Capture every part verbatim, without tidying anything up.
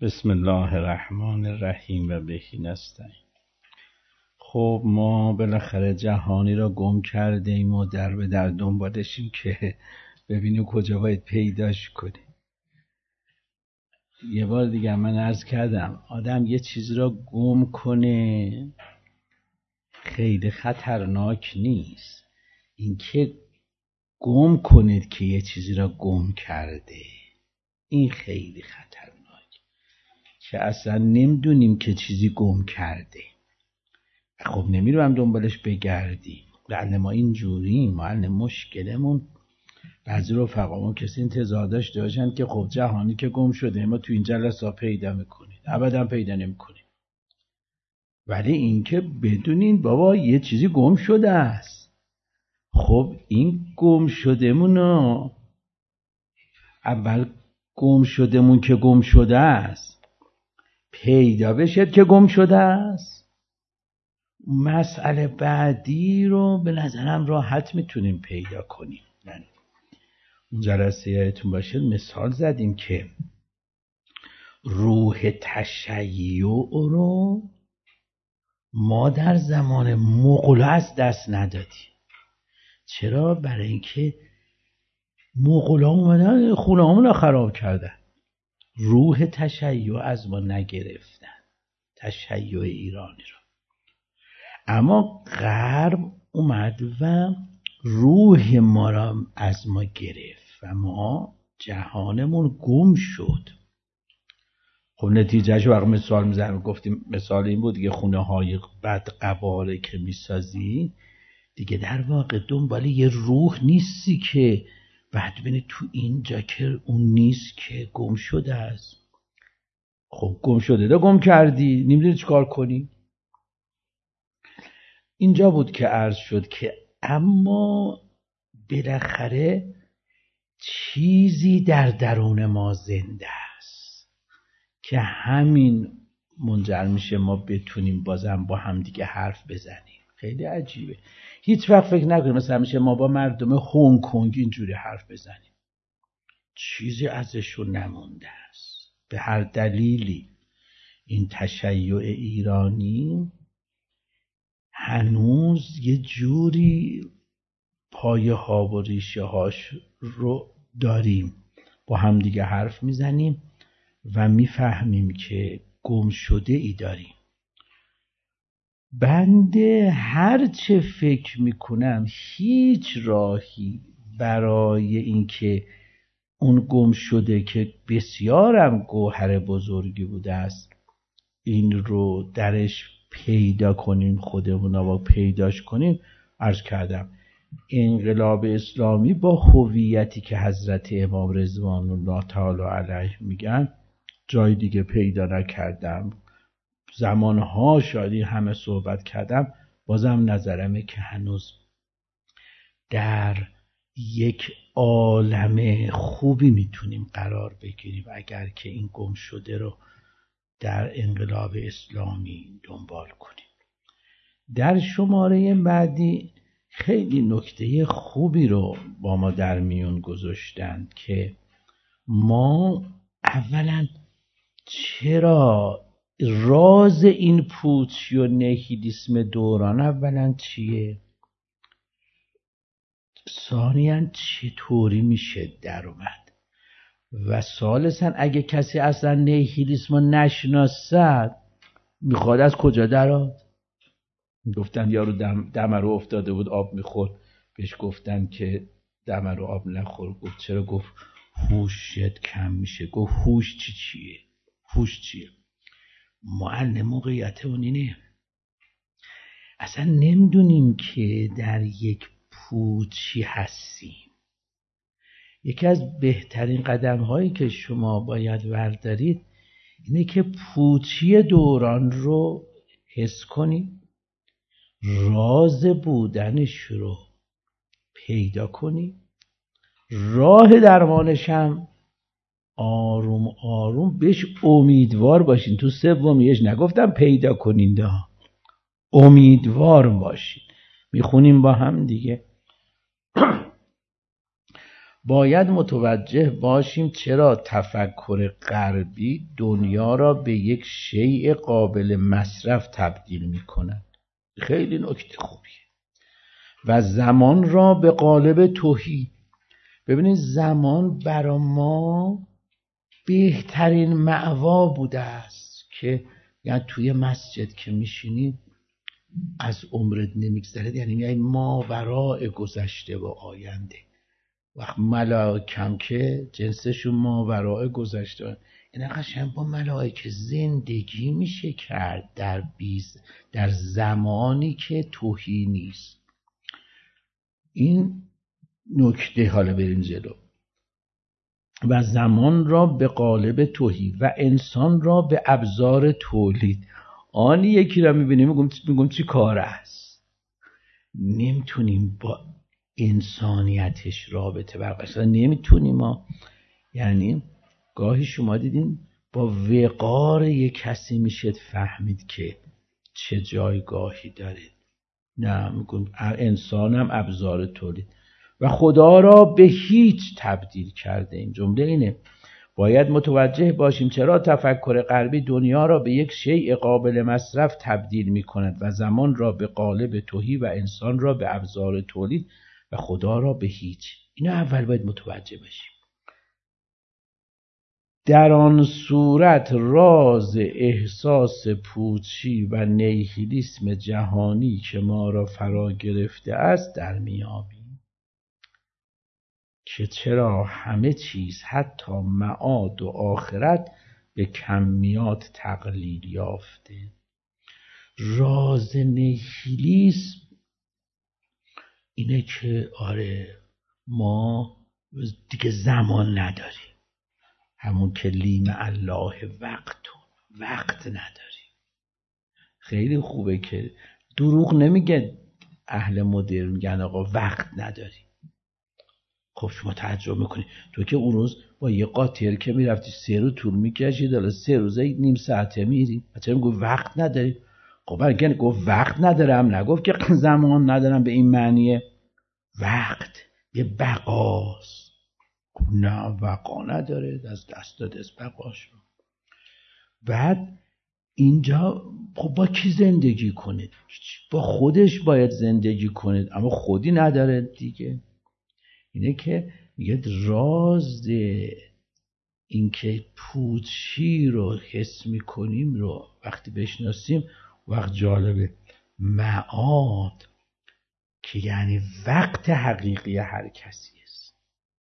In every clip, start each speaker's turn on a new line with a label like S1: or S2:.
S1: بسم الله الرحمن الرحیم و بهی نستعین. خب ما بالاخره جهانی را گم کرده ایم و در به در دنبالشیم که ببینیم کجا باید پیداش کنیم. یه بار دیگه من عرض کردم آدم یه چیز را گم کنه خیلی خطرناک نیست، این که گم کنید که یه چیزی را گم کرده این خیلی خطرناک، که اصلا نمیدونیم که چیزی گم کرده. خب نمیرویم دنبالش بگردیم. لعنه ما اینجوریم، ما لعنه مشکلمون بعضی رفقامون کسی انتظار داشته باشن که خب جهانی که گم شده ما تو این جلسه پیدا میکنید، ابدا پیدا نمیکنیم. ولی این که بدونین بابا یه چیزی گم شده است. خب این گم شدهمونو اول گم شدهمون که گم شده است پیدا بشد که گم شده است. مسئله بعدی رو به نظرم راحت میتونیم پیدا کنیم. یعنی اون جلسه یادتون باشه مثال زدیم که روح تشیع رو ما در زمان مغول از دست ندادیم. چرا؟ برای اینکه مغول ها اومدن خونه همون رو خراب کردن، روح تشیع از ما نگرفتن، تشیع ایرانی رو. اما غرب اومد و روح ما را از ما گرفت و ما جهانمون گم شد. خب نتیجهش وقت مثال میزنم، گفتیم مثال این بود دیگه، خونه های بد قباره که میسازی دیگه در واقع دنبال یه روح نیستی که بعد ببینی تو اینجا که اون نیست که گم شده است. خب گم شده دا گم کردی، نمیدونی چی کار کنی. اینجا بود که عرض شد که اما بالاخره چیزی در درون ما زنده است که همین منجر میشه ما بتونیم بازم با هم دیگه حرف بزنیم. خیلی عجیبه. هیچ وقت فکر نکنیم مثلا میشه ما با مردم هنگ کنگ اینجوری حرف بزنیم، چیزی ازشون نمونده است به هر دلیلی. این تشیع ایرانی هنوز یه جوری پایه ها و ریشه هاش رو داریم، با هم دیگه حرف میزنیم و میفهمیم که گم شده ای داریم. بنده هر چه فکر میکنم هیچ راهی برای اینکه اون گم شده که بسیارم گوهر بزرگی بوده است این رو درش پیدا کنیم، خودمون رو پیداش کنیم. عرض کردم انقلاب اسلامی با هویتی که حضرت امام رضوان الله تعالی علیه میگن جای دیگه پیدا نکردم. زمانها شاید همه صحبت کردم، بازم نظرمه که هنوز در یک عالم خوبی میتونیم قرار بگیریم اگر که این گم شده رو در انقلاب اسلامی دنبال کنیم. در شماره بعدی خیلی نکته خوبی رو با ما در میون گذاشتند که ما اولا چرا راز این پوچی و نیهیلیسم دوران اولا چیه، ثانیاً چطوری میشه در اومد، و ثالثاً اگه کسی اصلا نیهیلیسم رو نشناسد میخواد از کجا درآد. گفتن یارو دم دم رو افتاده بود آب میخورد، بهش گفتن که دم رو آب نخور. گفت چرا؟ گفت هوشت کم میشه. گفت هوش چی چیه؟ هوش چیه؟ معلم موقعیت اون اینه اصلا نمیدونیم که در یک پوچی هستیم. یکی از بهترین قدم هایی که شما باید بردارید اینه که پوچی دوران رو حس کنید، راز بودنش رو پیدا کنید، راه درمانش هم آروم آروم بهش امیدوار باشین. تو سومیش نگفتم پیدا کنین، ده امیدوار باشین. میخونیم با هم دیگه باید متوجه باشیم چرا تفکر غربی دنیا را به یک شیء قابل مصرف تبدیل می کند. خیلی نکته خوبیه. و زمان را به قالب تهی. ببینید زمان برای ما بهترین مأوا بوده است که یعنی توی مسجد که میشینی از عمرت نمیگذره، یعنی میای ماوراء گذشته و آینده. وقت ملائکم که جنسشون ماوراء گذشته، این قشنگ با ملائکه زندگی میشه کرد در بیز در زمانی که تهی نیست. این نکته. حالا بریم جلو. و زمان را به قالب تهی و انسان را به ابزار تولید. آنی یکی را میبینیم میگم میگم چی کار است، نمیتونیم با انسانیتش رابطه برقرار، نمیتونیم ما. یعنی گاهی شما دیدین با وقار یک کسی میشه فهمید که چه جایگاهی داره. نه، میگم انسان هم ابزار تولید و خدا را به هیچ تبدیل کرده. این جمله اینه. باید متوجه باشیم چرا تفکر غربی دنیا را به یک شیء قابل مصرف تبدیل می کند و زمان را به قالب تهی و انسان را به ابزار تولید و خدا را به هیچ. اینا اول باید متوجه بشیم. در آن صورت راز احساس پوچی و نیهیلیسم جهانی که ما را فرا گرفته است در میابیم که چرا همه چیز حتی معاد و آخرت به کمیات تقلیل یافته. راز نیهیلیسم اینه که آره ما دیگه زمان نداریم، همون که لیم الله وقت وقت نداریم. خیلی خوبه که دروغ نمیگه اهل مدرن، میگن آقا وقت نداریم. خب شما تعجب میکنی تو که اون روز با یه قاطر که میرفتی سه روز طول میکشید، حالا سه روزه نیم ساعته میری، چرا میگه وقت نداری؟ خب اگه گفت وقت ندارم نگفت که زمان ندارم به این معنیه. وقت یه بقاست. نه بقا نداره، از دست داده از بقاش. بعد اینجا خب با کی زندگی کنید؟ با خودش باید زندگی کنید، اما خودی نداره دیگه. اینه که میگه راز این که پوچی رو حس میکنیم رو وقتی بشناسیم وقت جالبه. معاد که یعنی وقت حقیقی هر کسی است.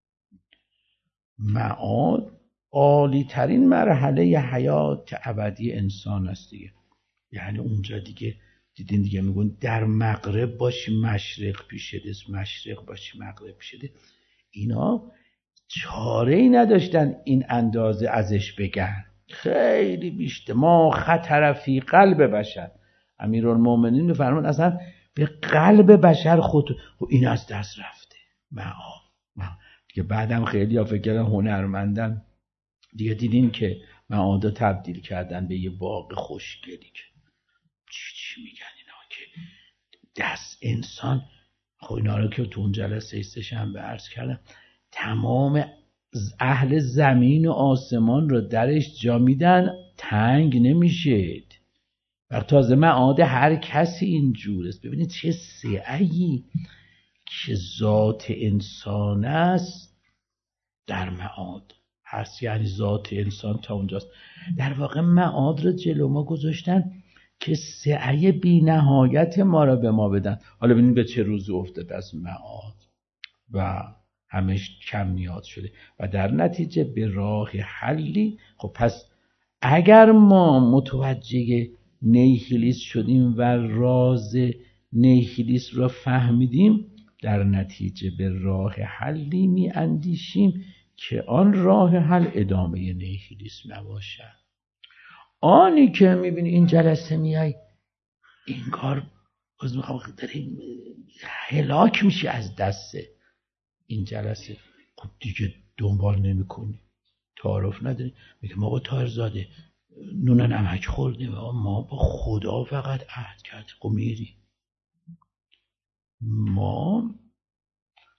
S1: معاد عالی ترین مرحله ی حیات ابدی انسان است دیگه. یعنی اونجا دیگه دیدین دیگه میگن در مغرب باشی مشرق پیش دست، مشرق باشی مغرب پیش دست. اینا چاره ای نداشتن این اندازه ازش بگن. خیلی بیشتر. ما خطر فی قلب بشر. امیرالمومنین میفرمان اصلا به قلب بشر خود این از دست رفته. معاد دیگه. بعدم خیلی ها فکر کردن هنرمندن دیگه، دیدین که معادا تبدیل کردن به یه باغ خوشگلی که چی چی میگن اینا که دست انسان. خب اینا رو که تو اون جلسه سه شنبه عرض کردم، تمام اهل زمین و آسمان رو درش جا میدن، تنگ نمیشه. و تازه معاد هر کسی اینجور است. ببینید چه سعی که ذات انسان است در معاد هست. یعنی ذات انسان تا اونجاست. در واقع معاد رو جلو ما گذاشتن که سعی بی نهایت ما را به ما بدن. حالا ببینید به چه روزی افتاد از معاد و همش کمیات شده و در نتیجه به راه حلی. خب پس اگر ما متوجه نیهیلیسم شدیم و راز نیهیلیسم را فهمیدیم، در نتیجه به راه حلی می اندیشیم که آن راه حل ادامه نیهیلیسم نباشد. آنی که میبینی این جلسه میای انگار از میخوام داری هلاک میشی از دست این جلسه، خب دیگه دنبال نمی کنی، تعارف نداری. میگه ما با طاهرزاده نون نمک خوردیم، ما با خدا فقط عهد کردیم. خب میری. ما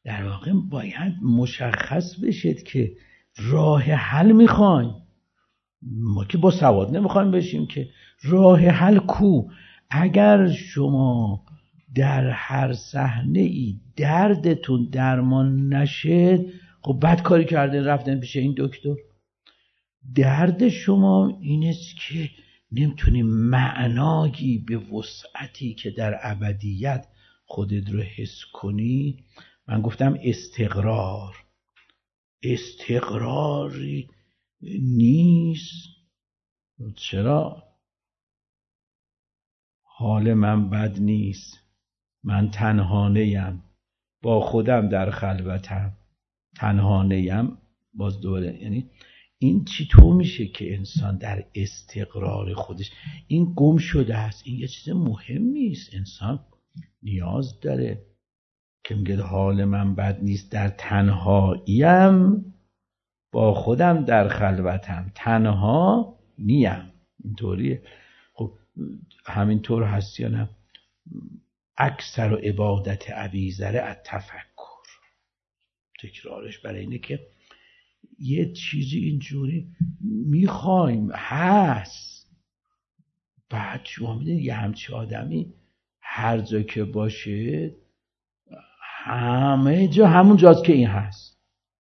S1: در واقع باید مشخص بشید که راه حل میخوایم. ما که با سواد نمیخوایم بشیم که. راه حل کو؟ اگر شما در هر صحنه ای دردتون درمان نشه، خب بد کاری کردن رفتن پیش این دکتر. درد شما این است که نمیتونی معنایی به وسعتی که در ابدیت خودت رو حس کنی. من گفتم استقرار استقراری نیست. چرا؟ حال من بد نیست، من تنهانه‌ام، با خودم در خلوتم، تنهانه‌ام. باز دوباره یعنی این چطور میشه که انسان در استقرار خودش، این گم شده است. این یه چیز مهمی است. انسان نیاز داره که میگه حال من بد نیست، در تنهاییم، با خودم در خلوتم، تنها نیم. اینطوریه. خب همینطور هست یا نه؟ اکثر و عبادت ابیذر التفکر، تکرارش برای اینه که یه چیزی اینجوری میخوایم هست، بعد شما میدونید یه همچی آدمی هر جا که باشه همه جا همون جاست که این هست.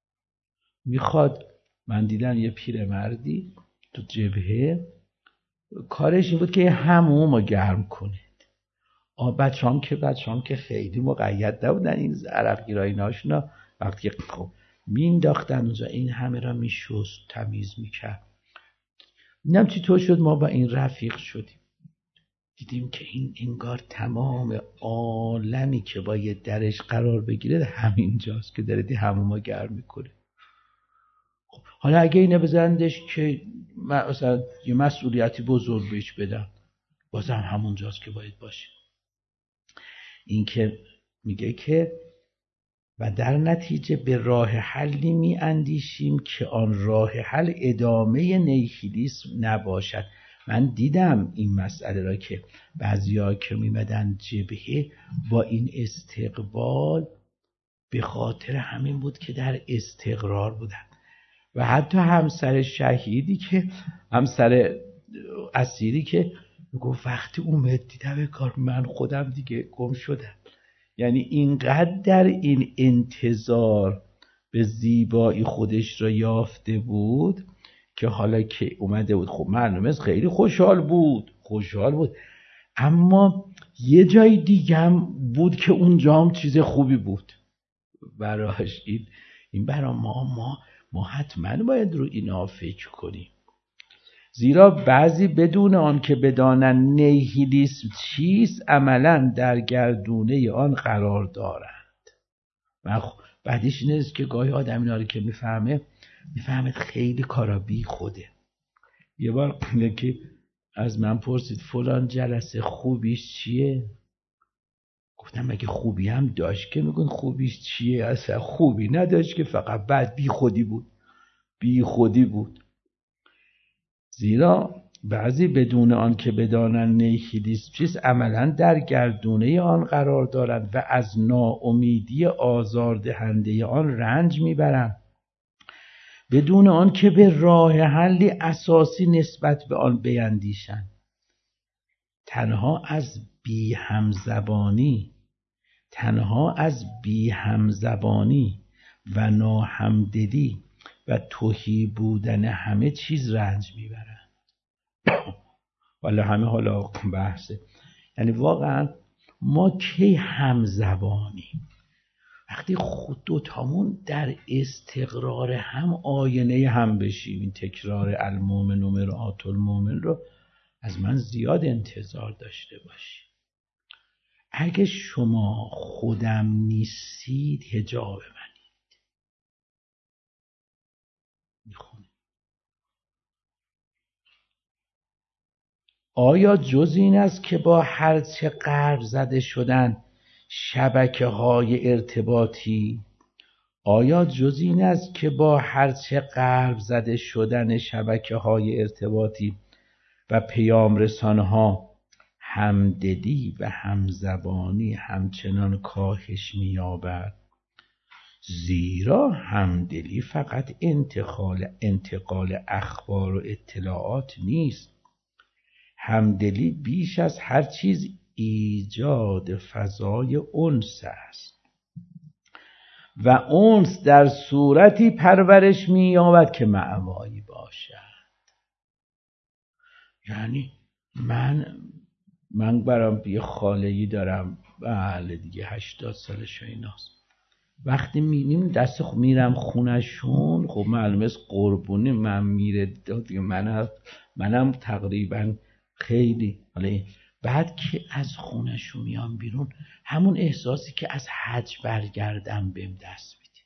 S1: میخواد، من دیدم یه پیرمردی تو جبهه کارش این بود که همومو گرم کنه. آ بچه هم که بچه هم که خیلی مقید نبودن این عرق گیرایی ناشونا، وقتی خب مینداختن اونجا این همه را میشست تمیز میکرد. نم چی طور شد ما با این رفیق شدیم، دیدیم که این انگار تمام عالمی که باید درش قرار بگیره همین جاست که داره دی هموما گرم میکنه. خب حالا اگه اینه بزندش که مثلا یه مسئولیتی بزرگ بهش بدم، بازم همون جاست که باید باشه. این که میگه که و در نتیجه به راه حلی می اندیشیم که آن راه حل ادامه نیهیلیسم نباشد. من دیدم این مسئله را که بعضیا که میمدن جبهه با این استقبال به خاطر همین بود که در استقرار بودن. و حتی همسر شهیدی که همسر اسیری که میگفت وقتی اومد دیدم کار من خودم دیگه گم شدم. یعنی اینقدر در این انتظار به زیبایی خودش را یافته بود که حالا که اومده بود خب معلومه خیلی خوشحال بود خوشحال بود اما یه جای دیگه هم بود که اونجا هم چیز خوبی بود براش. این این برا ما ما ما حتما باید رو اینا فکر کنیم، زیرا بعضی بدون آن که بدانن نیهیلیسم چیست عملا در گردونه آن قرار دارند. و بعدش این است که گاهی آدم اینا رو که میفهمه میفهمه خیلی کارا بی خوده. یه بار که از من پرسید فلان جلسه خوبیش چیه؟ گفتم مگه خوبی هم داشت که میگن خوبیش چیه؟ اصلا خوبی نداشت که فقط بعد بی خودی بود بی خودی بود. زیرا بعضی بدون آن که بدانن نیهیلیسم چیست عملا در گردونه آن قرار دارند و از ناامیدی آزاردهنده آن رنج میبرند بدون آن که به راه حلی اساسی نسبت به آن بیندیشند. تنها از بی همزبانی تنها از بی همزبانی و ناهمدلی و تهی بودن همه چیز رنج میبرن. والا همه حالا بحثه. یعنی واقعا ما کی همزبانیم؟ وقتی خود دوتامون در استقرار هم آینه هم بشیم. این تکرار المومن مرآت المومن رو از من زیاد انتظار داشته باشی. اگه شما خودم نیستید حجاب منید. میخونه آیا جز این است که با هرچه غرب زده شدن شبکه های ارتباطی آیا جز این است که با هرچه غرب زده شدن شبکه های ارتباطی و پیام رسانها همدلی و همزبانی همچنان کاهش می‌یابد؟ زیرا همدلی فقط انتقال انتقال اخبار و اطلاعات نیست. همدلی بیش از هر چیز ایجاد فضای انس است و انس در صورتی پرورش می‌یابد که مأوایی باشد. یعنی من من برام یه خاله‌ای دارم، بله دیگه هشتاد سالش و ایناست. وقتی می‌بینیم دست خ... میرم خونشون، خب معلومه است قربونی من میره دیگه، منم منم تقریبا خیلی حالا بعد که از خونشون میام بیرون، همون احساسی که از حج برگردم بهم دست میده.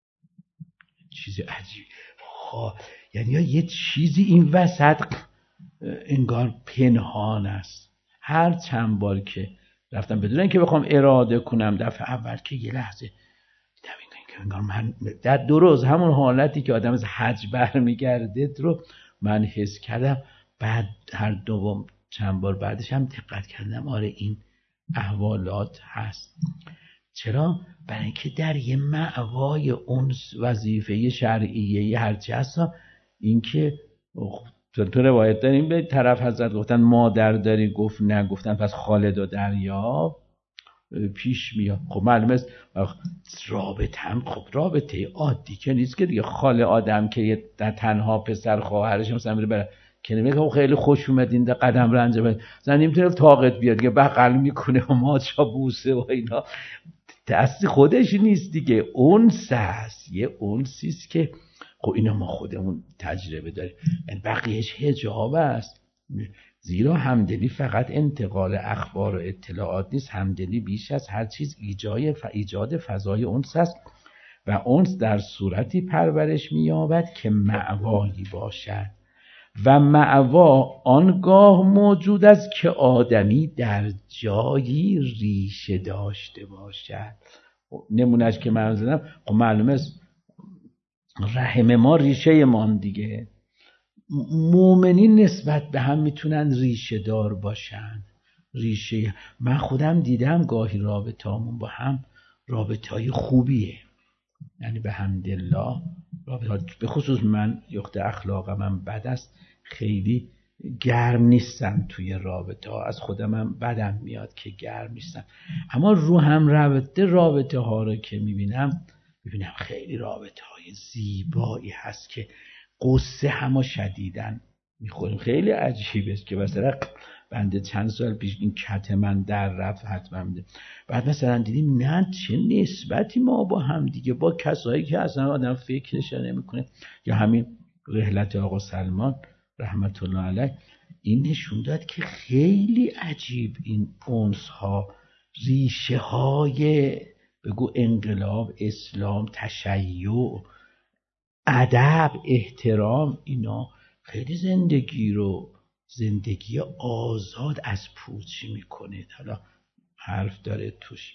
S1: چیز عجیب ها، یعنی یه چیزی این وسط انگار پنهان است. هر چند بار که رفتم بدون اینکه بخوام اراده کنم، دفعه اول که یه لحظه دیدم که انگار من در دو روز همون حالتی که آدم از حج برمیگرده رو من حس کردم. بعد هر دوم چند بار بعدش هم دقت کردم آره این احوالات هست. چرا؟ برای اینکه در یه مأوای انس وظیفه شرعیه هرچی هست، این که تو روایت داریم به طرف حضرت گفتن مادر داری؟ گفت نه. گفتن پس خالد و دریا پیش میاد. خب معلومه است رابطه هم خب رابطه عادی که نیست که دیگه. خاله آدم که یه تنها پسر خواهرش مثلا میره بره که نمیگه خیلی خوش اومدین ده قدم رنج بده، مثلا نمیتونه طاقت بیاد دیگه، بغل میکنه و ماچا بوسه و اینا، دست خودش نیست دیگه. انس هست، یه انسی است که خب اینا ما خودمون تجربه داریم، یعنی بقیهش حجاب است. زیرا همدلی فقط انتقال اخبار و اطلاعات نیست، همدلی بیش از هر چیز ایجاد فضای انس است و انس در صورتی پرورش می‌یابد که مأوایی باشد و مأوا آنگاه موجود است که آدمی در جایی ریشه داشته باشد. نمونهش که من زدم، خب معلومه است رحم ما ریشه مان دیگه. مومنین نسبت به هم میتونن ریشه دار باشن. ریشه من خودم دیدم گاهی رابطه‌مون با هم رابطه‌ای خوبیه، یعنی به حمدالله رابطه، به خصوص من یخت اخلاقم من بد است، خیلی گرم نیستم توی رابطه ها، از خودم هم بدم میاد که گرم نیستم، اما رو هم رابطه رابطه ها رو که میبینم میبینم خیلی رابطه های زیبایی هست که قصه همه شدیدن میخوریم. خیلی عجیبه که مثلا بنده چند سال پیش این کت من در رفت حتما میده، بعد مثلا دیدیم نه چه نسبتی ما با هم دیگه، با کسایی که اصلا آدم فکرش نمیکنه. یا همین رحلت آقا سلمان رحمت الله علیه، این نشون داد که خیلی عجیب این انس ها ریشه های بگو انقلاب، اسلام، تشیع، ادب، احترام، اینا خیلی زندگی رو زندگی آزاد از پوچی میکنه. حالا حرف داره توش.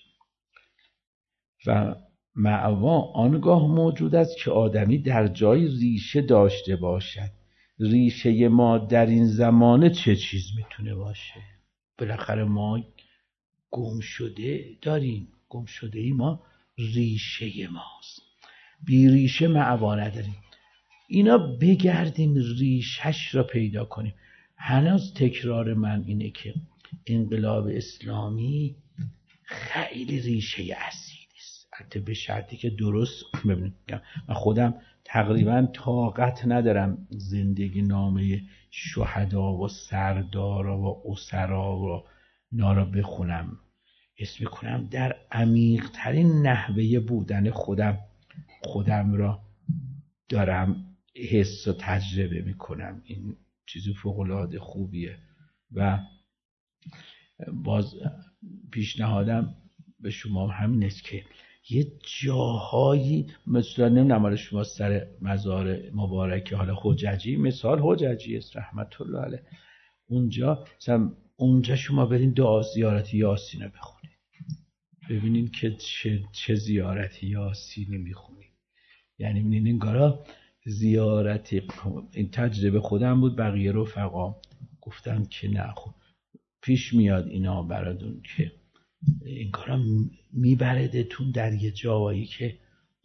S1: و مأوا آنگاه موجود است که آدمی در جای ریشه داشته باشد. ریشه ما در این زمانه چه چیز میتونه باشه؟ بالاخره ما گم شده داریم، گم شده ای ما ریشه ماست، بی ریشه مأوا نداریم. اینا بگردیم ریشش را پیدا کنیم. هنوز تکرار من اینه که انقلاب اسلامی خیلی ریشه اصیلی است، حتی به شرطی که درست ببینید. من خودم تقریبا طاقت ندارم زندگی نامه شهدا و سردارا و اسرا و اینا را بخونم. حس میکنم در عمیق ترین نحوه بودن خودم خودم را دارم حس و تجربه میکنم. این چیزی فوق‌العاده خوبیه. و باز پیشنهادم به شما همین است که یه جاهایی مثلا نمیدونم شما سر مزار مبارک حالا حججی، مثال حججی است رحمت الله علیه، اونجا مثلا اونجا شما برین دعا زیارت یاسین رو بخونید، ببینین که چه, چه زیارت یاسینی میخونید. یعنی ببینین انگارا زیارت، این تجربه خودم بود، بقیه رفقا گفتن که نه خب پیش میاد اینا براتون که انگارا میبردتون در یه جایی که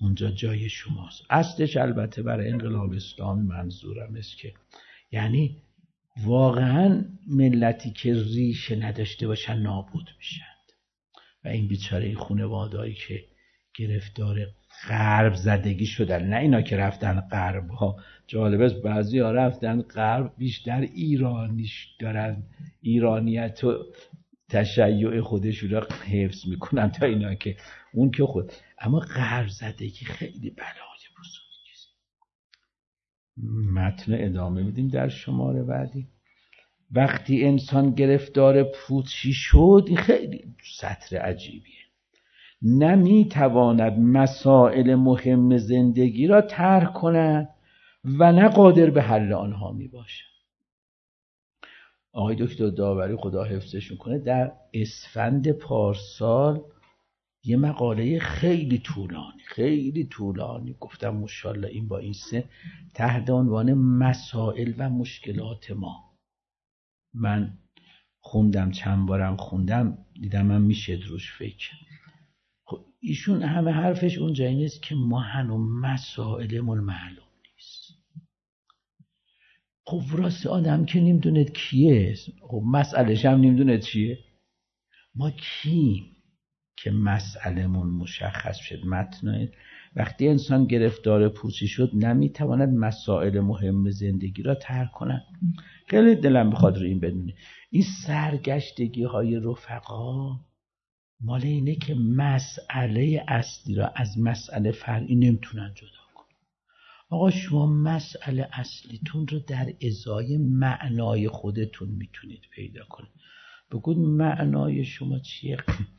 S1: اونجا جای شماست. اصلش البته برای انقلاب اسلامی منظورم است که یعنی واقعا ملتی که ریشه نداشته باشن نابود میشن و این بیچاره خانواده‌ای که گرفتار غرب زدگی شدن، نه اینا که رفتن غرب ها، جالب است بعضی ها رفتن غرب بیشتر ایرانیش دارن، ایرانیت و تشیع خودشون را حفظ میکنن تا اینا که اون که خود، اما غرب زدگی خیلی بلای بزرگی است. متن ادامه میدیم در شماره بعدی. وقتی انسان گرفتار پوچی شد، این خیلی سطر عجیبیه، نمیتواند مسائل مهم زندگی را ترک کند و نه قادر به حل آنها میباشد. آقای دکتر داوری خدا حفظشون کنه در اسفند پارسال یه مقاله خیلی طولانی خیلی طولانی گفتم ماشاءالله این با این سه تحت عنوان مسائل و مشکلات ما، من خوندم چند بارم خوندم دیدم من میشه روش فکر. خب ایشون همه حرفش اونجا این است که ما هنوز مسائلمون معلوم نیست. خب راست آدم که نمیدونه کیه، خب مسئلهش هم نمیدونه چیه. ما کیم که مسئلمون مشخص شد؟ متن وقتی انسان گرفتار پوچی شد نمیتواند مسائل مهم زندگی را ترک کند. خیلی دلم بخواد رو این بدونه این سرگشتگی های رفقا مال اینه که مسئله اصلی را از مسئله فرعی نمیتونن جدا کنن. آقا شما مسئله اصلیتون رو در ازای معنای خودتون میتونید پیدا کنید. بگید معنای شما چیه؟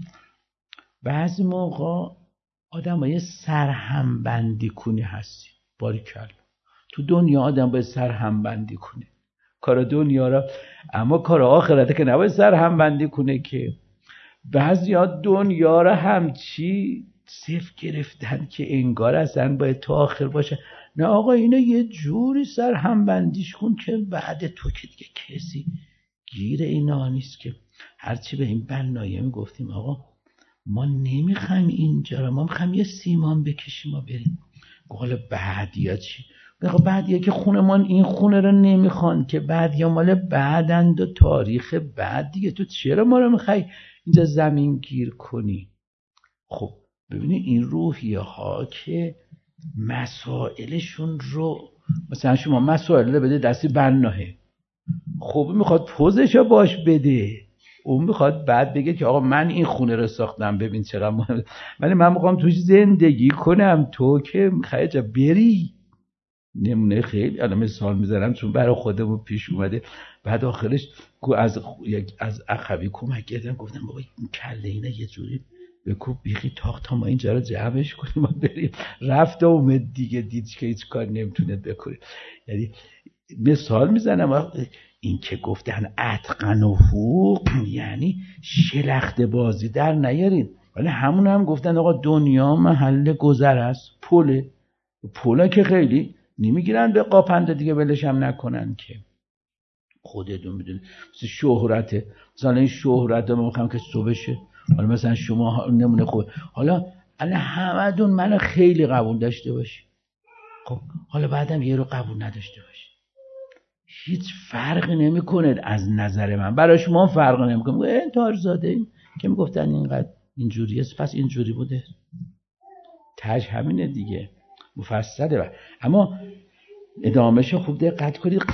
S1: بعضی موقع آدم های سرهمبندی کنی هستی، باریکلا تو دنیا آدم باید سرهمبندی کنه کار دنیا را، اما کار آخرته که نباید سرهمبندی کنه که. بعضی ها دنیا را همچی صفر گرفتن که انگار اصلا باید تا آخر باشه. نه آقا اینو یه جوری سرهمبندیش کن که بعد تو که دیگه کسی گیر اینا نیست. که هرچی به این بنایه میگفتیم آقا ما نمیخوایم اینجا را، ما میخوایم یه سیمان بکشیم ما بریم. حالا بعدیا چی؟ بگو بعدیا که خونمان این خونه رو نمیخوان که بعدیا مال بعدند و تاریخ بعد دیگه، تو چرا ما رو میخوای اینجا زمین گیر کنی؟ خب ببینی این روحیه ها که مسائلشون رو مثلا شما مسائل بده دستی بناهه، خب میخواد پوزشو باش بده، اون میخواد بعد بگه که آقا من این خونه رو ساختم ببین چرا مهم، ولی من میخوام توش زندگی کنم، تو که میخوای جا بری. نمونه خیلی الان مثال میذارم چون برای خودمون پیش اومده. بعد آخرش از از اخوی کمک کردم، گفتم بابا این کله اینه یه جوری بکوب بیخی تاخت تا ما اینجا رو جمعش کنیم ما بریم. رفت و اومد دیگه، دید که هیچ کار نمیتونه بکنه. یعنی مثال میزنم این که گفتن اتقن و حقوق یعنی شلخت بازی در نیارین، ولی همون هم گفتن آقا دنیا محل گذر است، پله پولا که خیلی نمیگیرن به قاپنده دیگه ولش هم نکنن که. خودتون میدونید مثل شهرته، مثلا این شهرت رو میخوام که صبحشه، حالا مثلا شما نمونه خود حالا الان همه منو خیلی قبول داشته باشی، خب حالا بعدم یه رو قبول نداشته باشی، هیچ فرق نمیکنه از نظر من، برای شما فرق نمیکنه. این تارزاده این که میگفتن اینقدر اینجوری است پس اینجوری بوده، تاج همینه دیگه، مفصله. اما ادامهشو خوب دقت کنید.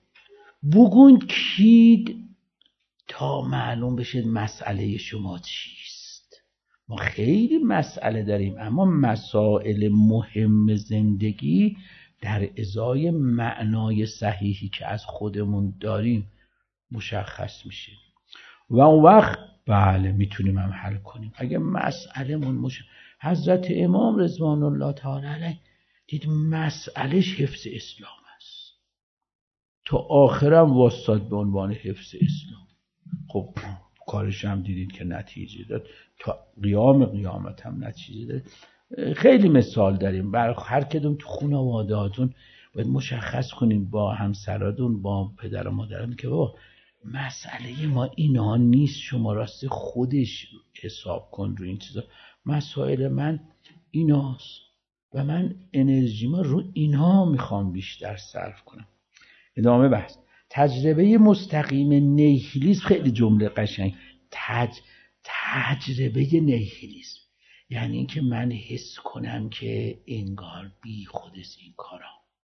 S1: بگون کید تا معلوم بشه مسئله شما چیست. ما خیلی مسئله داریم اما مسائل مهم زندگی در ازای معنای صحیحی که از خودمون داریم مشخص میشه و اون وقت بله میتونیم هم حل کنیم. اگه مسئلهمون مش حضرت امام رضوان الله تعالی علیه دید مسئلهش حفظ اسلام است، تا آخرم واسطاد به عنوان حفظ اسلام. خب کارش هم دیدید که نتیجه داد، تا قیام قیامت هم نتیجه داد. خیلی مثال داریم. برای هر کدوم تو خانواده‌هاتون باید مشخص کنین با همسراتون با پدر و مادرتون که بابا مسئله ما اینا نیست، شما راستی خودش حساب کن رو این چیزا، مسائل من ایناست. و من انرژیما رو اینا میخوام بیشتر صرف کنم. ادامه بحث. تجربه مستقیم نیهیلیسم خیلی جمله قشنگ. تج... تجربه نیهیلیسم یعنی اینکه من حس کنم که انگار بی خودست این کارا،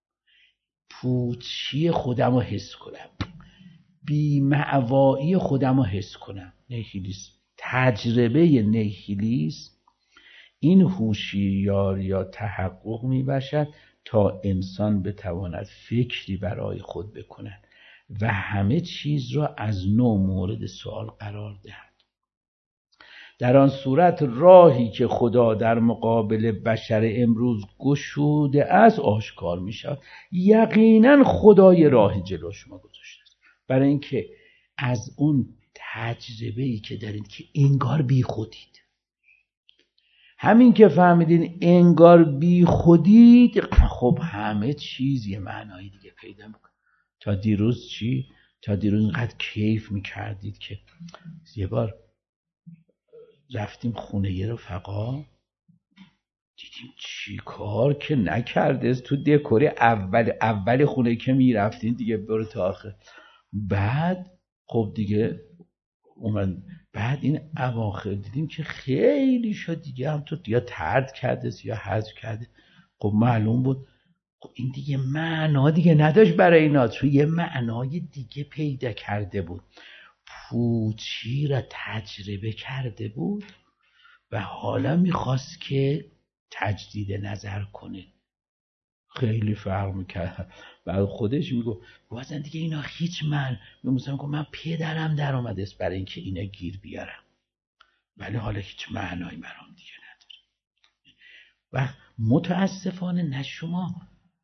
S1: پوچی خودم رو حس کنم، بی معوایی خودم رو حس کنم. نیهیلیسم، تجربه نیهیلیسم این هوشیاری یا تحقق می باشد تا انسان بتواند فکری برای خود بکند و همه چیز را از نو مورد سوال قرار دهد. در آن صورت راهی که خدا در مقابل بشر امروز گشوده است آشکار می شود. یقینا خدای راهی جلو شما گذاشته است، برای اینکه از اون تجربه‌ای که دارید که انگار بی خودید، همین که فهمیدین انگار بی خودید، خب همه چیز یه معنایی دیگه پیدا میکنه. تا دیروز چی؟ تا دیروز اینقدر کیف میکردید که یه بار رفتیم خونه یه رفقا، دیدیم چی کار که نکرده تو دکوری اول اول خونه که میرفتین دیگه برو تا آخر. بعد خب دیگه اومد، بعد این اواخر دیدیم که خیلی شد دیگه هم تو یا طرد کرده یا حذف کرده. خب معلوم بود خب این دیگه معنا دیگه نداشت برای اینا، چون یه معنای دیگه پیدا کرده بود، پوچی را تجربه کرده بود و حالا میخواست که تجدید نظر کنه. خیلی فرق میکرد. بعد خودش میگو بازن دیگه اینا هیچ من میگم که من پدرم در آمده است برای اینکه اینا گیر بیارم، ولی حالا هیچ معنایی برام دیگه نداره. و متاسفانه نه شما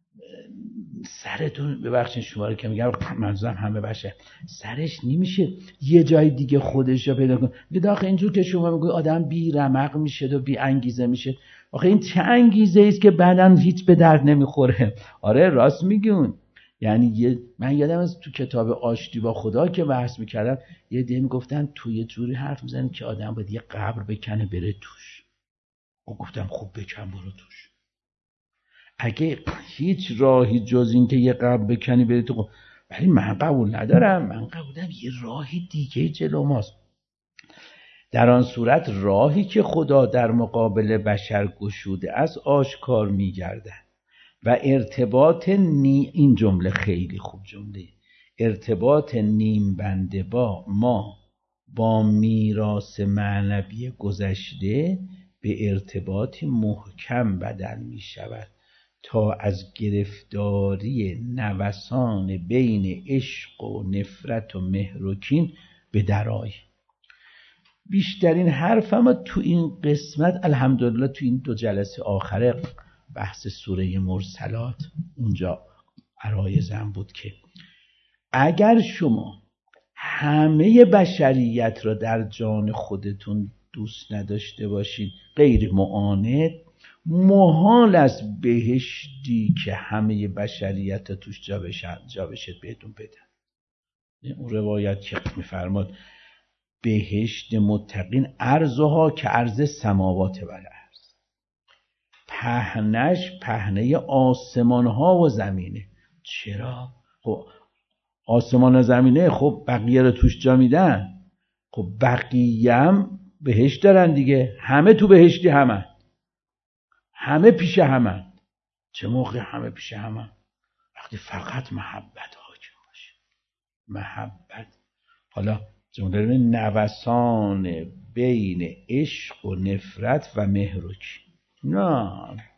S1: سرتون، ببخشید شما رو که میگم منظورم همه باشه، سرش نمیشه یه جای دیگه خودش رو پیدا کنه. میگه آخه اینجور که شما میگوی آدم بی رمق میشه و بی انگیزه میشه، آخه این چه انگیزه است که بعداً هیچ به درد نمیخوره. آره راست میگون. یعنی یه من یادم از تو کتاب آشتی با خدا که بحث میکردم یه دی میگفتن تو یه جوری حرف میزنن که آدم باید یه قبر بکنه بره توش. و گفتم خب بکن برو توش. اگه هیچ راهی جز این که یه قبر بکنی بری تو، ولی من قبول ندارم، من قبولم یه راهی دیگه جلو ماست. در آن صورت راهی که خدا در مقابل بشر گشوده است آشکار می‌گردد و ارتباط نی... این جمله خیلی خوب جمله، ارتباط نیم بنده با ما با میراث معنوی گذشته به ارتباطی محکم بدل می شود تا از گرفتاری نوسان بین عشق و نفرت و مهر و کین به درآییم. بیشترین حرفم تو این قسمت الحمدلله تو این دو جلسه آخره بحث سوره مرسلات اونجا عرایزم بود که اگر شما همه بشریت را در جان خودتون دوست نداشته باشید، غیر معاند، محال است بهشتی که همه بشریت توش جا بشد جا بشد بهتون بدن. اون روایت که میفرماد بهشت متقین عرضها که عرض سماوات و الارض، پهنش پهنه آسمان ها و زمینه. چرا؟ خب آسمان و زمینه خب بقیه رو توش جا میدن، خب بقیه هم بهشت دارن دیگه، همه تو بهشتی، همه همه پیش همه. چه موقع همه پیش همه؟ وقتی فقط محبت حاکم باشه. محبت. حالا جمله نوسان بین عشق و نفرت و مهر و کین. نه،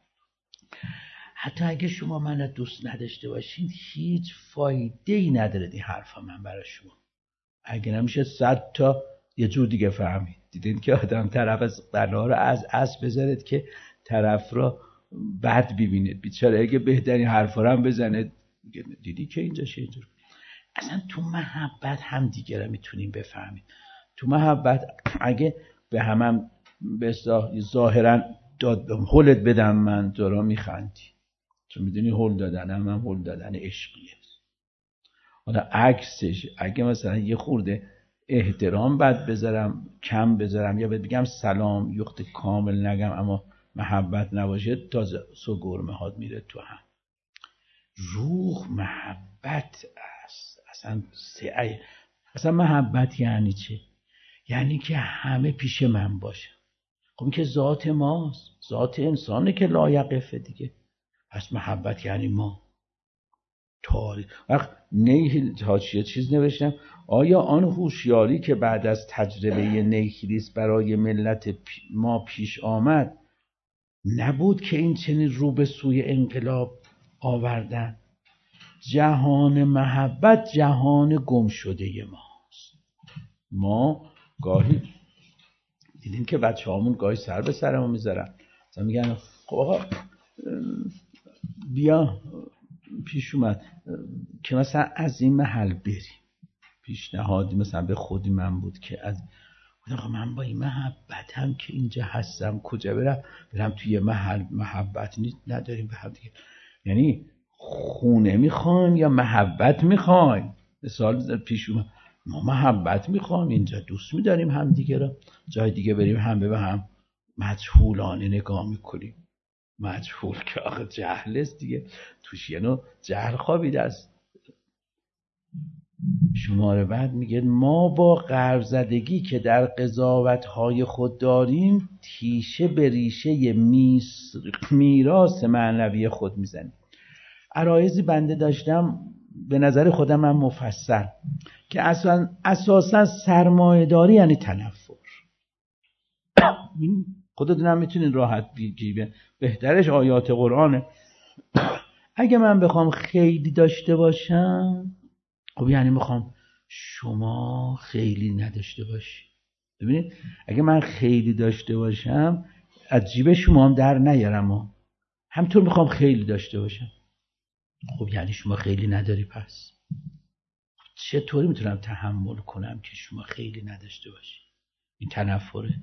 S1: حتی اگه شما من دوست نداشته باشین هیچ فایده ای نداره این حرفا من برای شما. اگه نمیشه صد تا یه جور دیگه فهمید. دیدین که آدم طرف از بنا رو از اسب بذارید که طرف رو بد ببینید، بیچاره اگه بهترین حرفا رو هم بزنه دیدی که اینجا چه اینجور. اصلا تو محبت هم دیگه رو میتونیم بفهمیم. تو محبت اگه به همم به ظاهرا داد هولت بدم من تو را میخندی، چون میدونی هول دادن هم هم هول دادن عشقیه. حالا عکسش اگه مثلا یه خورده احترام بد بذارم، کم بذارم، یا بگم سلام یخت کامل نگم اما محبت نباشه تازه سگرمه هات میره تو هم. روح محبت است. اصلا سعی اصلا محبت یعنی چه؟ یعنی که همه پیش من باشن. خب این که ذات ماست، ذات انسانه که لایقفه دیگه. پس محبت یعنی ما. تاریخ وقت نیهیل حاشیه چیز نوشتم، آیا آن هوشیاری که بعد از تجربه نیهیلیسم برای ملت ما پیش آمد نبود که این چنین رو به سوی انقلاب آوردن؟ جهان محبت جهان گم شده ماست. ما گاهی دیدیم که بچه هامون گاهی سر به سر ما میذارن، مثلا میگن خب آقا بیا، پیش اومد که مثلا از این محل بریم، پیشنهادی مثلا به خودی من بود که از آقا من با این محبتم که اینجا هستم کجا برم؟ برم توی محل محبت نیست، نداریم به هم دیگه. یعنی خونه میخوایم یا محبت میخوایم؟ مثال پیش اومد ما محبت میخوایم، اینجا دوست میداریم هم دیگه را، جای دیگه بریم هم به هم مجهولانه نگاه میکنیم. مجهول که آخه جهل است دیگه، توش یه نوع جهل خوابیده است. شماره بعد میگه ما با غرب زدگی که در قضاوت‌های خود داریم تیشه به ریشه میراث معنوی خود میزنیم. عرایضی بنده داشتم به نظر خودم من مفصل که اصلا اساسا سرمایه‌داری یعنی تنفر. خودتون هم میتونین راحت بگیرید، بهترش آیات قرآنه. اگه من بخوام خیلی داشته باشم، خب یعنی میخوام شما خیلی نداشته باشی. ببینید اگه من خیلی داشته باشم از جیب شما هم در نیارم، ها همطور میخوام خیلی داشته باشم. خب یعنی شما خیلی نداری. پس چطوری میتونم تحمل کنم که شما خیلی نداشته باشی؟ این تنفره.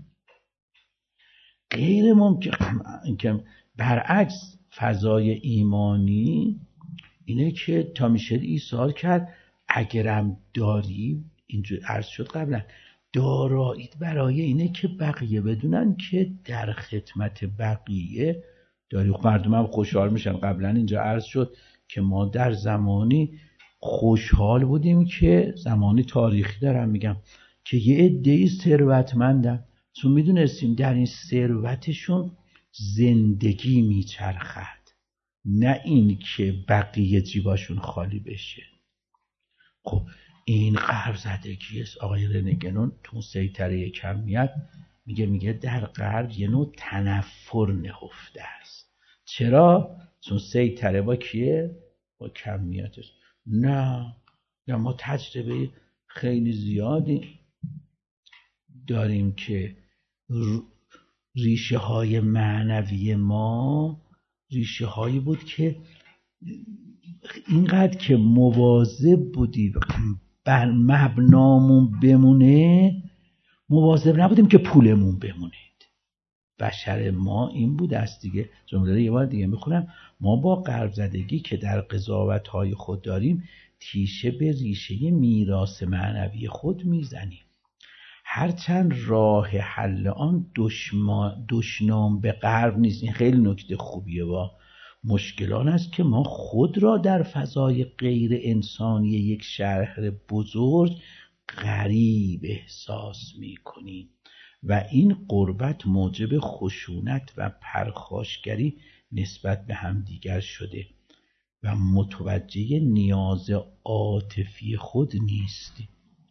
S1: غیر ممکن. اینکه برعکس فضای ایمانی اینه که تا میشه ایثار کرد اگرم داری، اینجور عرض شد قبلا، داراییت برای اینه که بقیه بدونن که در خدمت بقیه داری. مردم هم خوشحال میشن. قبلا اینجا عرض شد که ما در زمانی خوشحال بودیم که زمانی تاریخی دارم میگم که یه عده‌ای ثروتمندن، چون میدونستیم در این ثروتشون زندگی میچرخد، نه این که بقیه جیباشون خالی بشه. خب این غرب زدگی است. آقای رنگنون تو سیطره کمیت میگه میگه در غرب یه نوع تنفر نهفته است. چرا؟ چون سیطره با کیه؟ با کمیتش. نه یا ما تجربه خیلی زیادی داریم که ریشه های معنوی ما ریشه هایی بود که اینقدر که مواظب بودیم بر مبنامون بمونه، مواظب نبودیم که پولمون بمونه. بشر ما این بود است دیگه. جمله یه بار دیگه میخونم، ما با غرب زدگی که در قضاوت‌های خود داریم تیشه به ریشه میراث معنوی خود میزنیم. هرچند راه حل آن دشما دشنام به غرب نیست. این خیلی نکته خوبیه. با مشکلان است که ما خود را در فضای غیر انسانی یک شهر بزرگ غریب احساس می کنیم و این غربت موجب خشونت و پرخاشگری نسبت به همدیگر شده و متوجه نیاز عاطفی خود نیستیم.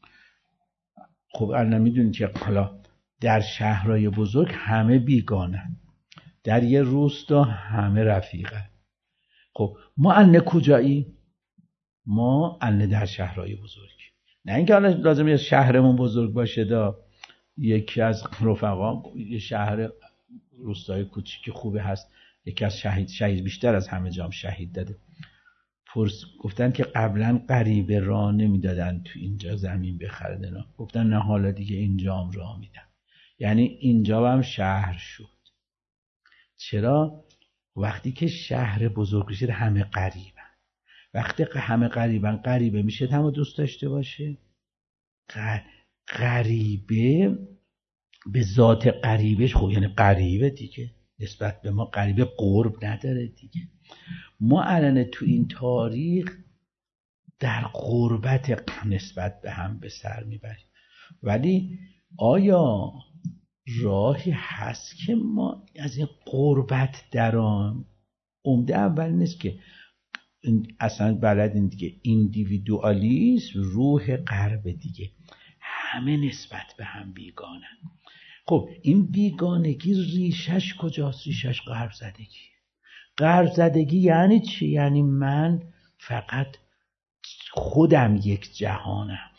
S1: خب الان میدونید که حالا در شهرهای بزرگ همه بیگانن، در یه روستا همه رفیقن. خب ما الان کجایی؟ ما الان در شهرهای بزرگ. نه اینکه حالا لازمه شهرمون بزرگ باشه. دا یکی از رفقا یه شهر روستای کوچیک خوبه هست، یکی از شهید شهید بیشتر از همه جام شهید داده. پرس گفتن که قبلا غریبه راه نمیدادن تو اینجا زمین بخردن، گفتن نه حالا دیگه اینجا هم راه میدن. یعنی اینجا هم شهر شد. چرا؟ وقتی که شهر بزرگ بشه همه غریبن. وقتی همه غریبن، غریبه میشه همه دوست داشته باشه. غریبه به ذات غریبش خب یعنی غریبه دیگه، نسبت به ما غریبه، قرب نداره دیگه. ما الان تو این تاریخ در غربت نسبت به هم به سر میبریم، ولی آیا راهی هست که ما از این غربت درام؟ عمده اول نیست که اصلا بلدین دیگه، ایندیویدوالیسم روح غرب دیگه، همه نسبت به هم بیگانن. خب این بیگانگی ریشش کجاست؟ ریشش غرب زدگی. غرب زدگی یعنی چی؟ یعنی من فقط خودم یک جهانم،